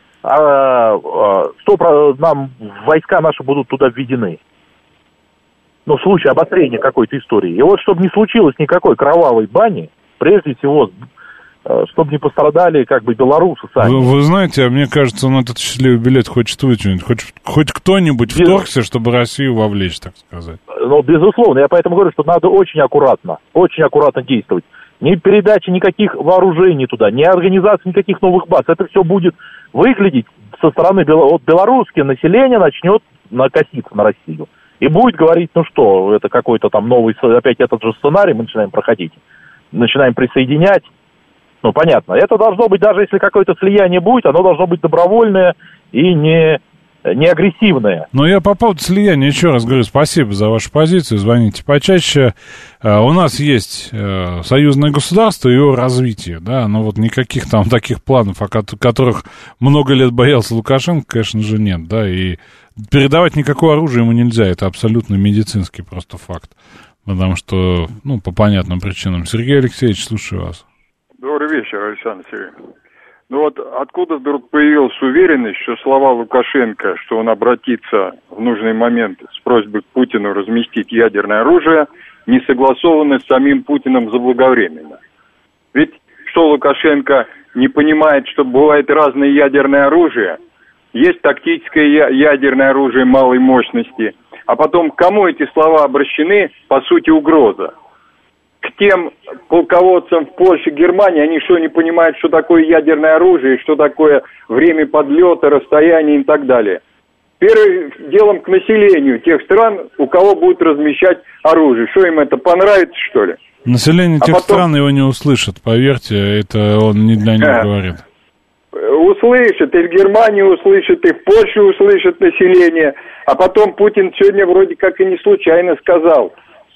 а, а, сто, нам войска наши будут туда введены. Ну, в случае обострения какой-то истории. И вот, чтобы не случилось никакой кровавой бани, прежде всего, чтобы не пострадали, как бы, белорусы сами. Вы, вы знаете, а мне кажется, он этот счастливый билет хочет вытянуть. Хоть, хоть кто-нибудь Без... вторгся, чтобы Россию вовлечь, так сказать. Ну, безусловно. Я поэтому говорю, что надо очень аккуратно, очень аккуратно действовать. Ни передачи никаких вооружений туда, ни организации никаких новых баз. Это все будет выглядеть со стороны Бел... вот белорусское население начнет накоситься на Россию. И будет говорить, ну что, это какой-то там новый, опять этот же сценарий мы начинаем проходить. Начинаем присоединять. Ну, понятно. Это должно быть, даже если какое-то слияние будет, оно должно быть добровольное и не, не агрессивное. Но я по поводу слияния еще раз говорю, спасибо за вашу позицию, звоните почаще. Uh, у нас есть uh, союзное государство и его развитие, да, но вот никаких там таких планов, о которых много лет боялся Лукашенко, конечно же, нет, да, и передавать никакое оружие ему нельзя, это абсолютно медицинский просто факт, потому что, ну, по понятным причинам. Сергей Алексеевич, слушаю вас. Добрый вечер, Александр Сергеевич. Ну вот откуда вдруг появилась уверенность, что слова Лукашенко, что он обратится в нужный момент с просьбой к Путину разместить ядерное оружие, не согласованы с самим Путиным заблаговременно? Ведь что Лукашенко не понимает, что бывает разное ядерное оружие, есть тактическое ядерное оружие малой мощности, а потом к кому эти слова обращены, по сути, угроза? К тем полководцам в Польше, Германии, они что, не понимают, что такое ядерное оружие, что такое время подлета, расстояние и так далее. Первым делом к населению тех стран, у кого будут размещать оружие. Что им это, понравится, что ли? Население а тех потом... стран его не услышит, поверьте, это он не для них а, говорит. Услышит, и в Германии услышит, и в Польше услышит население. А потом Путин сегодня вроде как и не случайно сказал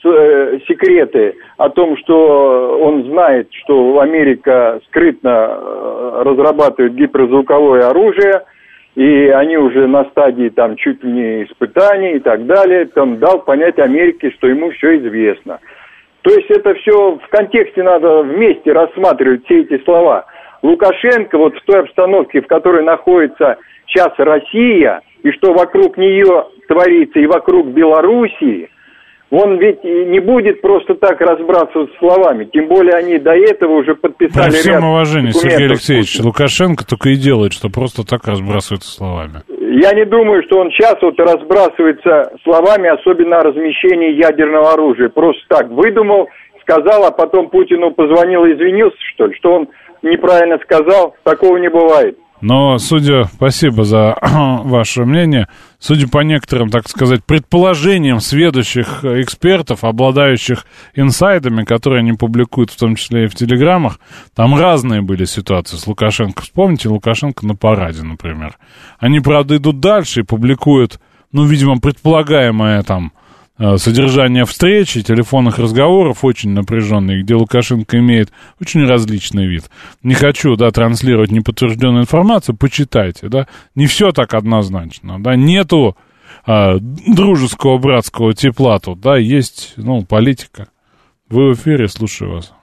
секреты о том, что он знает, что Америка скрытно разрабатывает гиперзвуковое оружие, и они уже на стадии там чуть ли не испытаний и так далее. Он дал понять Америке, что ему все известно. То есть это все в контексте надо вместе рассматривать все эти слова. Лукашенко вот в той обстановке, в которой находится сейчас Россия, и что вокруг нее творится, и вокруг Белоруссии, он ведь не будет просто так разбрасываться словами. Тем более они до этого уже подписали ряд документов. При всем уважении, Сергей Алексеевич, Лукашенко только и делает, что просто так разбрасывается словами. Я не думаю, что он сейчас вот разбрасывается словами, особенно о размещении ядерного оружия. Просто так выдумал, сказал, а потом Путину позвонил и извинился, что ли, что он неправильно сказал. Такого не бывает. Но, судя, спасибо за ваше мнение, судя по некоторым, так сказать, предположениям сведущих экспертов, обладающих инсайдами, которые они публикуют, в том числе и в телеграммах, там разные были ситуации с Лукашенко. Вспомните Лукашенко на параде, например. Они, правда, идут дальше и публикуют, ну, видимо, предполагаемое там содержание встречи, телефонных разговоров очень напряженные, где Лукашенко имеет очень различный вид. Не хочу, да, транслировать неподтвержденную информацию, почитайте, да. Не все так однозначно, да, нету а, дружеского, братского тепла тут, да, есть, ну, политика. Вы в эфире, слушаю вас.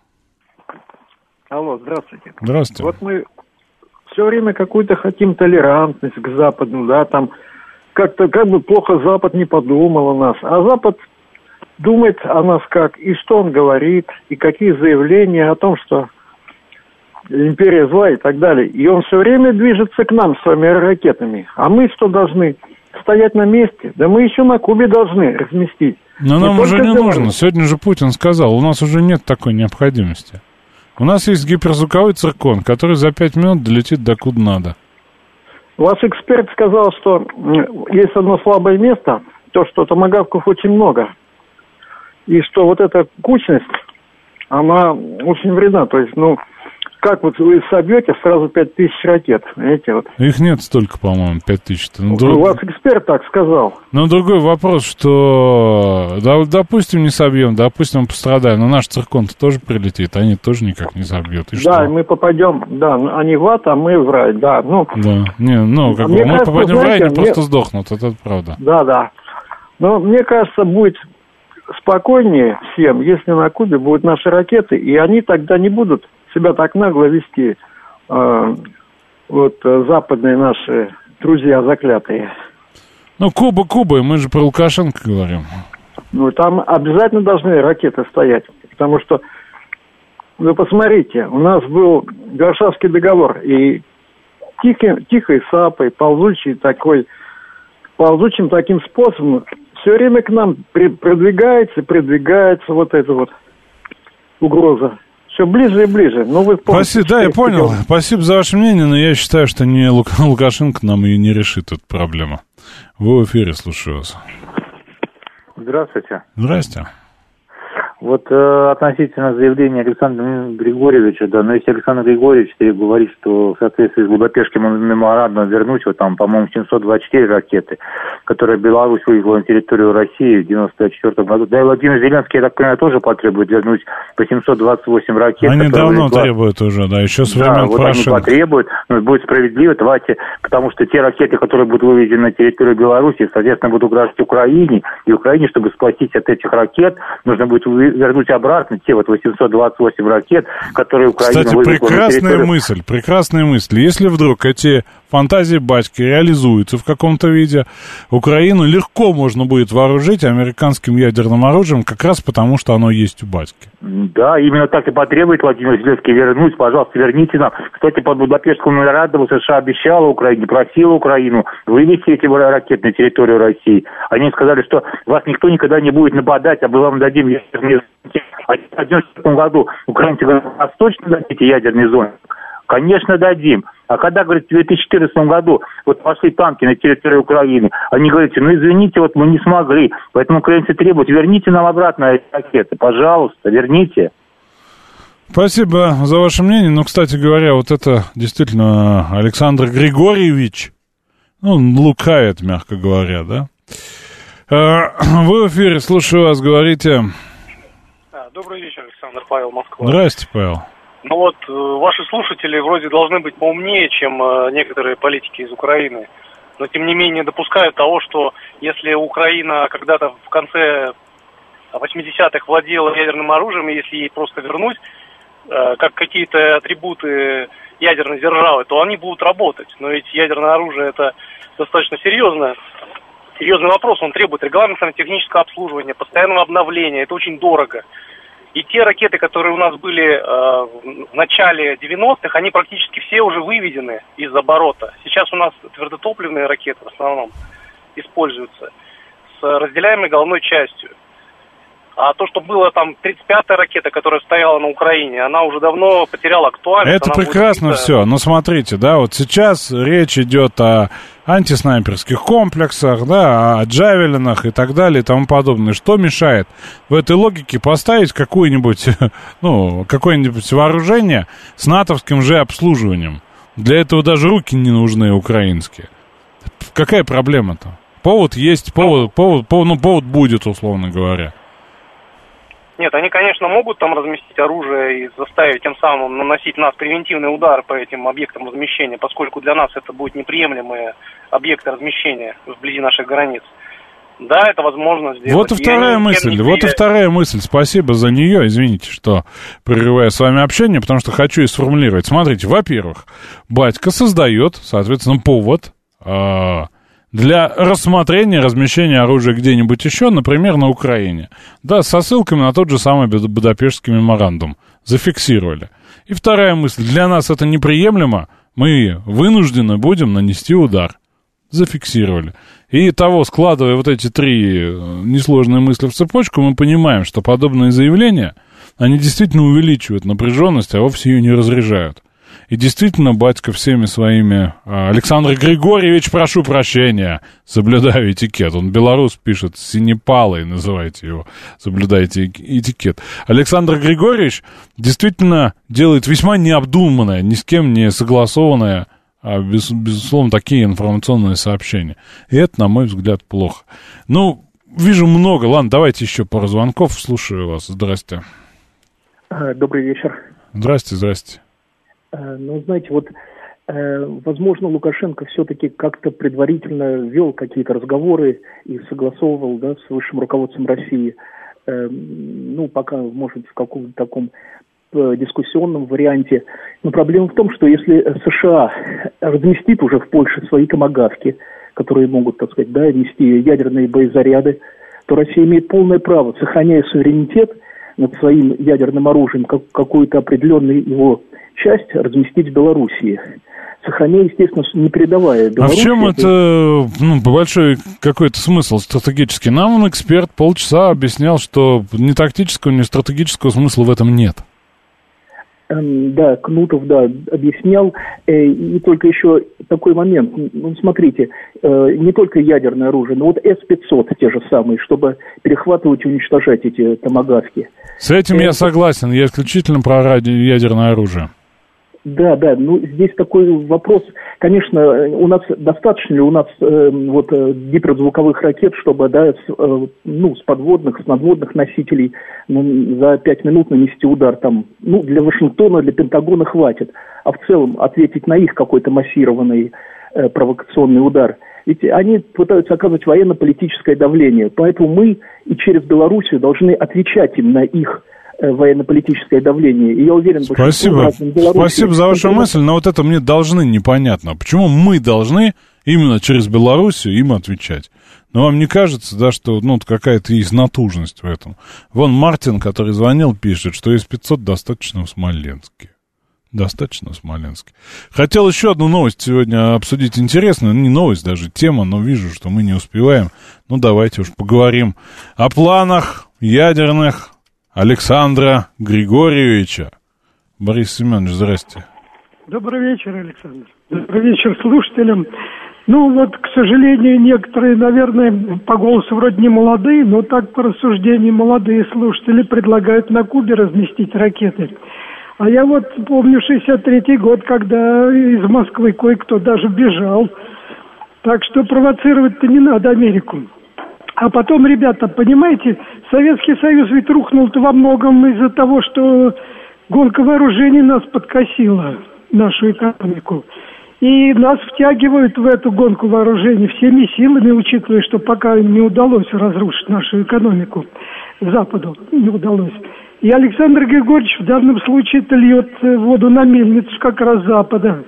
Алло, здравствуйте. Здравствуйте. Вот мы все время какую-то хотим толерантность к Западу, да, там как-то как бы плохо Запад не подумал о нас, а Запад думает о нас как, и что он говорит, и какие заявления о том, что империя зла и так далее. И он все время движется к нам своими ракетами. А мы что должны? Стоять на месте? Да мы еще на Кубе должны разместить. Но не нам уже не делаем. нужно. Сегодня же Путин сказал, у нас уже нет такой необходимости. У нас есть гиперзвуковой циркон, который за пять минут долетит до куда надо. Ваш эксперт сказал, что есть одно слабое место, то, что томагавков очень много. И что вот эта кучность, она очень вредна. То есть, ну, как вот вы собьете сразу пять тысяч ракет, знаете, вот. Их нет столько, по-моему, пять тысяч. Ну, У друг... вас эксперт так сказал. Но другой вопрос, что, да, допустим, не собьем, допустим, пострадаем, но наш циркон-то тоже прилетит, они тоже никак не собьют. И да, что? мы попадем, да, они в ад, а мы в рай, да. Ну, да, не, ну, как бы, мы кажется, попадем знаете, в рай, они мне... просто сдохнут, это правда. Да, да. Но мне кажется, будет спокойнее всем, если на Кубе будут наши ракеты, и они тогда не будут себя так нагло вести, э, вот западные наши друзья заклятые. Ну, Куба, Куба, мы же про Лукашенко говорим. Ну, там обязательно должны ракеты стоять, потому что, вы посмотрите, у нас был Варшавский договор, и тихой, тихой сапой, ползучей такой, ползучим таким способом, все время к нам при, продвигается, продвигается вот эта вот угроза. Все ближе и ближе. Ну, вы помните, Спасибо, да, я понял. Хотел... Спасибо за ваше мнение, но я считаю, что не Лука... Лукашенко нам и не решит эту проблему. Вы в эфире, слушаю вас. Здравствуйте. Здрасте. Вот э, относительно заявления Александра Григорьевича, да, но если Александр Григорьевич говорит, что в соответствии с Будапештским меморандумом вернуть, вот там, по-моему, семьсот двадцать четыре ракеты, которые Беларусь вывезла на территорию России в девяносто четвёртом году, да и Владимир Зеленский, я так понимаю, тоже потребует вернуть по семьсот двадцать восемь ракет. Они давно вывезла... требуют уже, да, еще с времен да, вот Порошенко. Они потребуют, но будет справедливо, давайте, потому что те ракеты, которые будут вывезены на территорию Беларуси, соответственно, будут угрожать Украине, и Украине, чтобы спастись от этих ракет, нужно будет вернуть обратно те вот восемьсот двадцать восемь ракет, которые Украина Кстати, вывезла прекрасная на территорию... мысль, прекрасная мысль. Если вдруг эти фантазии батьки реализуются в каком-то виде, Украину легко можно будет вооружить американским ядерным оружием, как раз потому, что оно есть у батьки. Да, именно так и потребует Владимир Зеленский вернуть, пожалуйста, верните нам. Кстати, под Будапештскому меморандуму США обещала Украине, просила Украину вывести эти ракеты на территорию России. Они сказали, что вас никто никогда не будет нападать, а мы вам дадим ядерные зоны. А в девяносто четвёртом году украинцы говорят, нас точно дадите ядерные зоны? Конечно, дадим. А когда, говорит, в две тысячи четырнадцатом году вот пошли танки на территорию Украины, они говорят, ну извините, вот мы не смогли, поэтому украинцы требуют, верните нам обратно эти ракеты, пожалуйста, верните. Спасибо за ваше мнение. Ну, кстати говоря, вот это действительно Александр Григорьевич, ну, лукает, мягко говоря, да? Вы в эфире, слушаю вас, говорите. Добрый вечер, Александр, Павел, Москва. Здрасте, Павел. Ну вот, ваши слушатели вроде должны быть поумнее, чем некоторые политики из Украины, но тем не менее допускают того, что если Украина когда-то в конце восьмидесятых владела ядерным оружием, и если ей просто вернуть как какие-то атрибуты ядерной державы, то они будут работать. Но ведь ядерное оружие — это достаточно серьезное, серьезный вопрос, он требует регламентного технического обслуживания, постоянного обновления, это очень дорого. И те ракеты, которые у нас были э, в начале девяностых, они практически все уже выведены из оборота. Сейчас у нас твердотопливные ракеты в основном используются с разделяемой головной частью. А то, что было там тридцать пятая ракета, которая стояла на Украине, она уже давно потеряла актуальность. Это прекрасно будет... все. Но смотрите, да, вот сейчас речь идет о антиснайперских комплексах, да, о джавелинах и так далее и тому подобное. Что мешает в этой логике поставить какое-нибудь, ну, какое-нибудь вооружение с натовским же обслуживанием? Для этого даже руки не нужны украинские. Какая проблема-то? Повод есть, повод, повод, повод, ну, повод будет, условно говоря. Нет, они, конечно, могут там разместить оружие и заставить тем самым наносить нас превентивный удар по этим объектам размещения, поскольку для нас это будут неприемлемые объекты размещения вблизи наших границ. Да, это возможно сделать. Вот и вторая они, мысль, не вот и вторая мысль. Спасибо за нее. Извините, что прерываю с вами общение, потому что хочу и сформулировать. Смотрите, во-первых, батька создает, соответственно, повод э, для рассмотрения размещения оружия где-нибудь еще, например, на Украине. Да, со ссылками на тот же самый Будапештский меморандум. Зафиксировали. И вторая мысль. Для нас это неприемлемо. Мы вынуждены будем нанести удар. Зафиксировали. И того, складывая вот эти три несложные мысли в цепочку, мы понимаем, что подобные заявления, они действительно увеличивают напряженность, а вовсе ее не разряжают. И действительно, батька всеми своими... Александр Григорьевич, прошу прощения, соблюдаю этикет. Он белорус пишет, синепалой называйте его, соблюдайте этикет. Александр Григорьевич действительно делает весьма необдуманное, ни с кем не согласованное, а, без, безусловно, такие информационные сообщения. И это, на мой взгляд, плохо. Ну, вижу много. Ладно, давайте еще пару звонков. Слушаю вас. Здрасте. Добрый вечер. Здрасте, здрасте. Ну, знаете, вот, возможно, Лукашенко все-таки как-то предварительно вел какие-то разговоры и согласовывал, да, с высшим руководством России. Ну, пока, может, в каком-то таком дискуссионном варианте. Но проблема в том, что если США разместит уже в Польше свои томагавки, которые могут, так сказать, да, нести ядерные боезаряды, то Россия имеет полное право, сохраняя суверенитет над своим ядерным оружием, как, какую-то определенную его часть разместить в Белоруссии. Сохраняя, естественно, не передавая Белоруссии. А в чем это, ну, большой какой-то смысл стратегический? Нам эксперт полчаса объяснял, что ни тактического, ни стратегического смысла в этом нет. Да, Кнутов, да, объяснял. И только еще такой момент. Ну, смотрите, не только ядерное оружие, но вот эс пятьсот те же самые, чтобы перехватывать и уничтожать эти томагавки. С этим Это... я согласен. Я исключительно про ядерное оружие. Да, да, ну здесь такой вопрос, конечно, у нас достаточно ли у нас э, вот гиперзвуковых ракет, чтобы, да, с, э, ну, с подводных, с надводных носителей ну, за пять минут нанести удар там, ну, для Вашингтона, для Пентагона хватит, а в целом ответить на их какой-то массированный э, провокационный удар. Ведь они пытаются оказывать военно-политическое давление, поэтому мы и через Белоруссию должны отвечать им на их военно-политическое давление. И я уверен, что... Спасибо. Спасибо за вашу мысль, но вот это мне должны непонятно. Почему мы должны именно через Белоруссию им отвечать? Но вам не кажется, да, что ну, какая-то есть натужность в этом? Вон Мартин, который звонил, пишет, что эс пятьсот достаточно в Смоленске. Достаточно в Смоленске. Хотел еще одну новость сегодня обсудить интересную. Не новость даже, тема, но вижу, что мы не успеваем. Ну, давайте уж поговорим о планах ядерных Александра Григорьевича. Борис Семенович, здрасте. Добрый вечер, Александр. Добрый вечер слушателям. Ну вот, к сожалению, некоторые, наверное, по голосу вроде не молодые, но так по рассуждению молодые слушатели предлагают на Кубе разместить ракеты. А я вот помню шестьдесят третий год, когда из Москвы кое-кто даже бежал. Так что провоцировать-то не надо Америку. А потом, ребята, понимаете, Советский Союз ведь рухнул-то во многом из-за того, что гонка вооружений нас подкосила, нашу экономику. И нас втягивают в эту гонку вооружений всеми силами, учитывая, что пока не удалось разрушить нашу экономику, Западу не удалось. И Александр Григорьевич в данном случае-то льет воду на мельницу как раз Запада.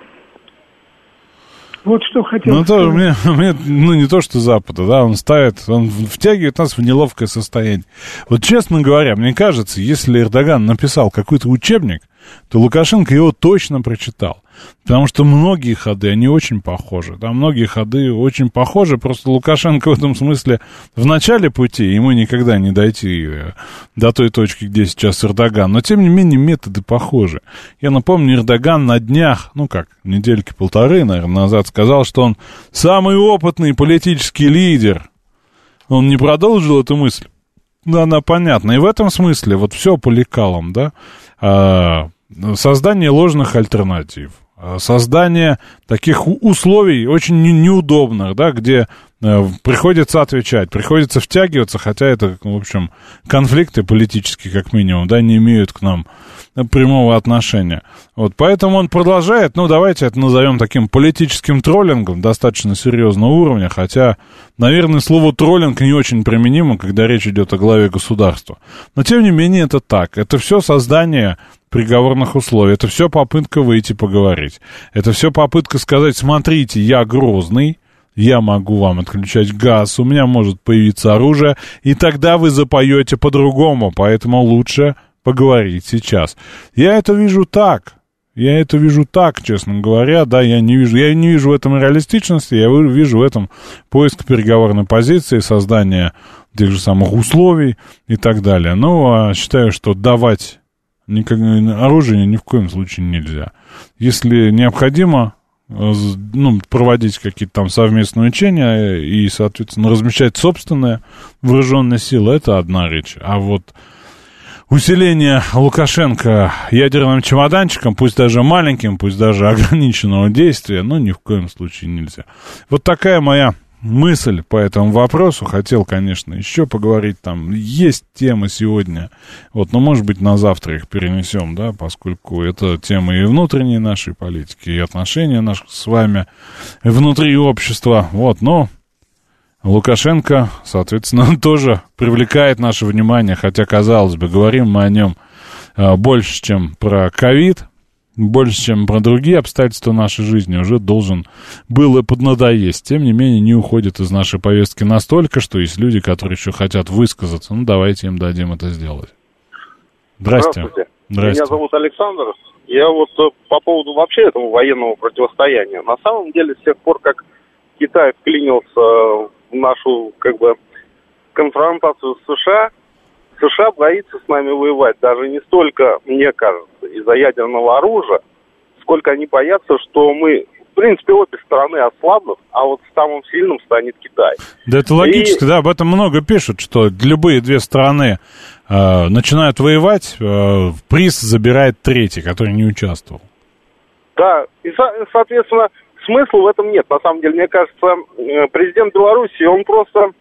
Вот что хотел ну, сказать. Мне, мне, ну, не то, что Запада, да, он ставит, он втягивает нас в неловкое состояние. Вот, честно говоря, мне кажется, если Эрдоган написал какой-то учебник, то Лукашенко его точно прочитал. Потому что многие ходы, они очень похожи. Да, многие ходы очень похожи. Просто Лукашенко в этом смысле в начале пути, ему никогда не дойти до той точки, где сейчас Эрдоган. Но, тем не менее, методы похожи. Я напомню, Эрдоган на днях, ну как, недельки-полторы, наверное, назад сказал, что он самый опытный политический лидер. Он не продолжил эту мысль? Да, она понятна. И в этом смысле вот все по лекалам, да, создание ложных альтернатив, создание таких условий очень неудобных, да, где приходится отвечать, приходится втягиваться, хотя это, в общем, конфликты политические, как минимум, да, не имеют к нам прямого отношения. Вот, поэтому он продолжает, ну, давайте это назовем таким политическим троллингом достаточно серьезного уровня, хотя, наверное, слово троллинг не очень применимо, когда речь идет о главе государства. Но, тем не менее, это так. Это все создание приговорных условий, это все попытка выйти поговорить. Это все попытка сказать: смотрите, я грозный, я могу вам отключать газ, у меня может появиться оружие, и тогда вы запоете по-другому, поэтому лучше поговорить сейчас. Я это вижу так, я это вижу так, честно говоря, да, я не вижу, я не вижу в этом реалистичности, я вижу в этом поиск переговорной позиции, создание тех же самых условий и так далее. Ну, а считаю, что давать никак, оружие ни в коем случае нельзя. Если необходимо, ну, проводить какие-то там совместные учения и, соответственно, размещать собственные вооруженные силы, это одна речь. А вот усиление Лукашенко ядерным чемоданчиком, пусть даже маленьким, пусть даже ограниченного действия, ну, ни в коем случае нельзя. Вот такая моя мысль по этому вопросу. Хотел, конечно, еще поговорить. Там есть темы сегодня, вот, но, может быть, на завтра их перенесем, да, поскольку это темы и внутренней нашей политики, и отношения наших с вами внутри общества, вот, но Лукашенко, соответственно, тоже привлекает наше внимание, хотя, казалось бы, говорим мы о нем а, больше, чем про ковид, больше, чем про другие обстоятельства нашей жизни, уже должен был и поднадоесть. Тем не менее, не уходит из нашей повестки настолько, что есть люди, которые еще хотят высказаться. Ну, давайте им дадим это сделать. Здрасте. Здравствуйте. Здрасте. Меня зовут Александр. Я вот по поводу вообще этого военного противостояния. На самом деле, с тех пор, как Китай вклинился в нашу, как бы, конфронтацию с США, США боится с нами воевать даже не столько, мне кажется, из-за ядерного оружия, сколько они боятся, что мы, в принципе, обе стороны ослабнут, а вот самым сильным станет Китай. Да, это логически, и... да, об этом много пишут, что любые две стороны э, начинают воевать, э, приз забирает третий, который не участвовал. Да, и, со- соответственно, смысла в этом нет. На самом деле, мне кажется, президент Беларуси, он просто...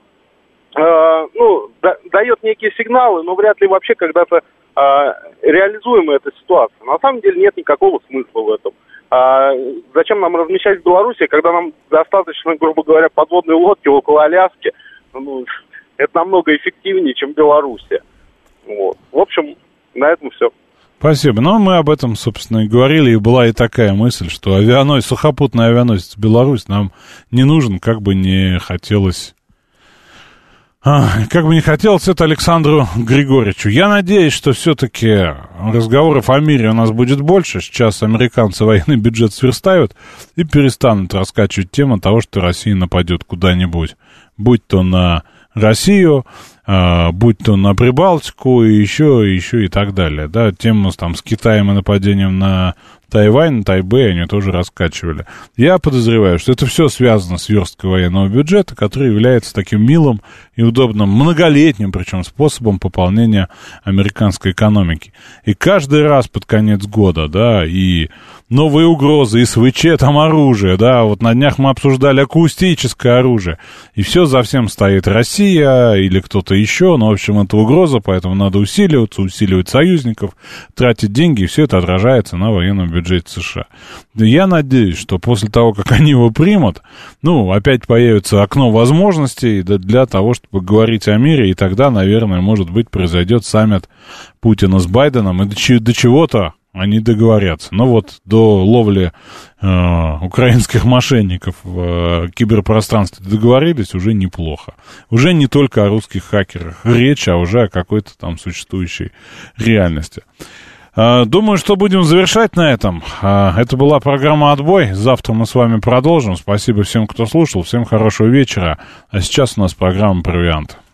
Э, ну, да, дает некие сигналы, но вряд ли вообще когда-то э, реализуема эта ситуация. На самом деле нет никакого смысла в этом. Э, зачем нам размещать в Беларуси, когда нам достаточно, грубо говоря, подводной лодки около Аляски? Ну, это намного эффективнее, чем Белоруссия. Вот. В общем, на этом все. Спасибо. Ну, мы об этом, собственно, и говорили, и была и такая мысль, что авианосец, сухопутный авианосец Беларусь нам не нужен, как бы не хотелось... А, как бы не хотелось это Александру Григорьевичу. Я надеюсь, что все-таки разговоров о мире у нас будет больше. Сейчас американцы военный бюджет сверстают и перестанут раскачивать тему того, что Россия нападет куда-нибудь. Будь то на Россию, а, будь то на Прибалтику, и еще, и еще и так далее. Да, тему там, с Китаем и нападением на Тайвань, на Тайбэй они тоже раскачивали. Я подозреваю, что это все связано с версткой военного бюджета, который является таким милым и удобным, многолетним причем способом пополнения американской экономики. И каждый раз под конец года, да, и новые угрозы, и СВЧ, там оружие, да, вот на днях мы обсуждали акустическое оружие, и все за всем стоит Россия или кто-то еще, но, в общем, это угроза, поэтому надо усиливаться, усиливать союзников, тратить деньги, и все это отражается на военном бюджете. бюджете США. Я надеюсь, что после того, как они его примут, ну, опять появится окно возможностей для того, чтобы говорить о мире, и тогда, наверное, может быть, произойдет саммит Путина с Байденом, и до, до чего-то они договорятся. Но вот до ловли э, украинских мошенников в э, киберпространстве договорились уже неплохо. Уже не только о русских хакерах речь, а уже о какой-то там существующей реальности. Думаю, что будем завершать на этом. Это была программа «Отбой». Завтра мы с вами продолжим. Спасибо всем, кто слушал. Всем хорошего вечера. А сейчас у нас программа «Провиант».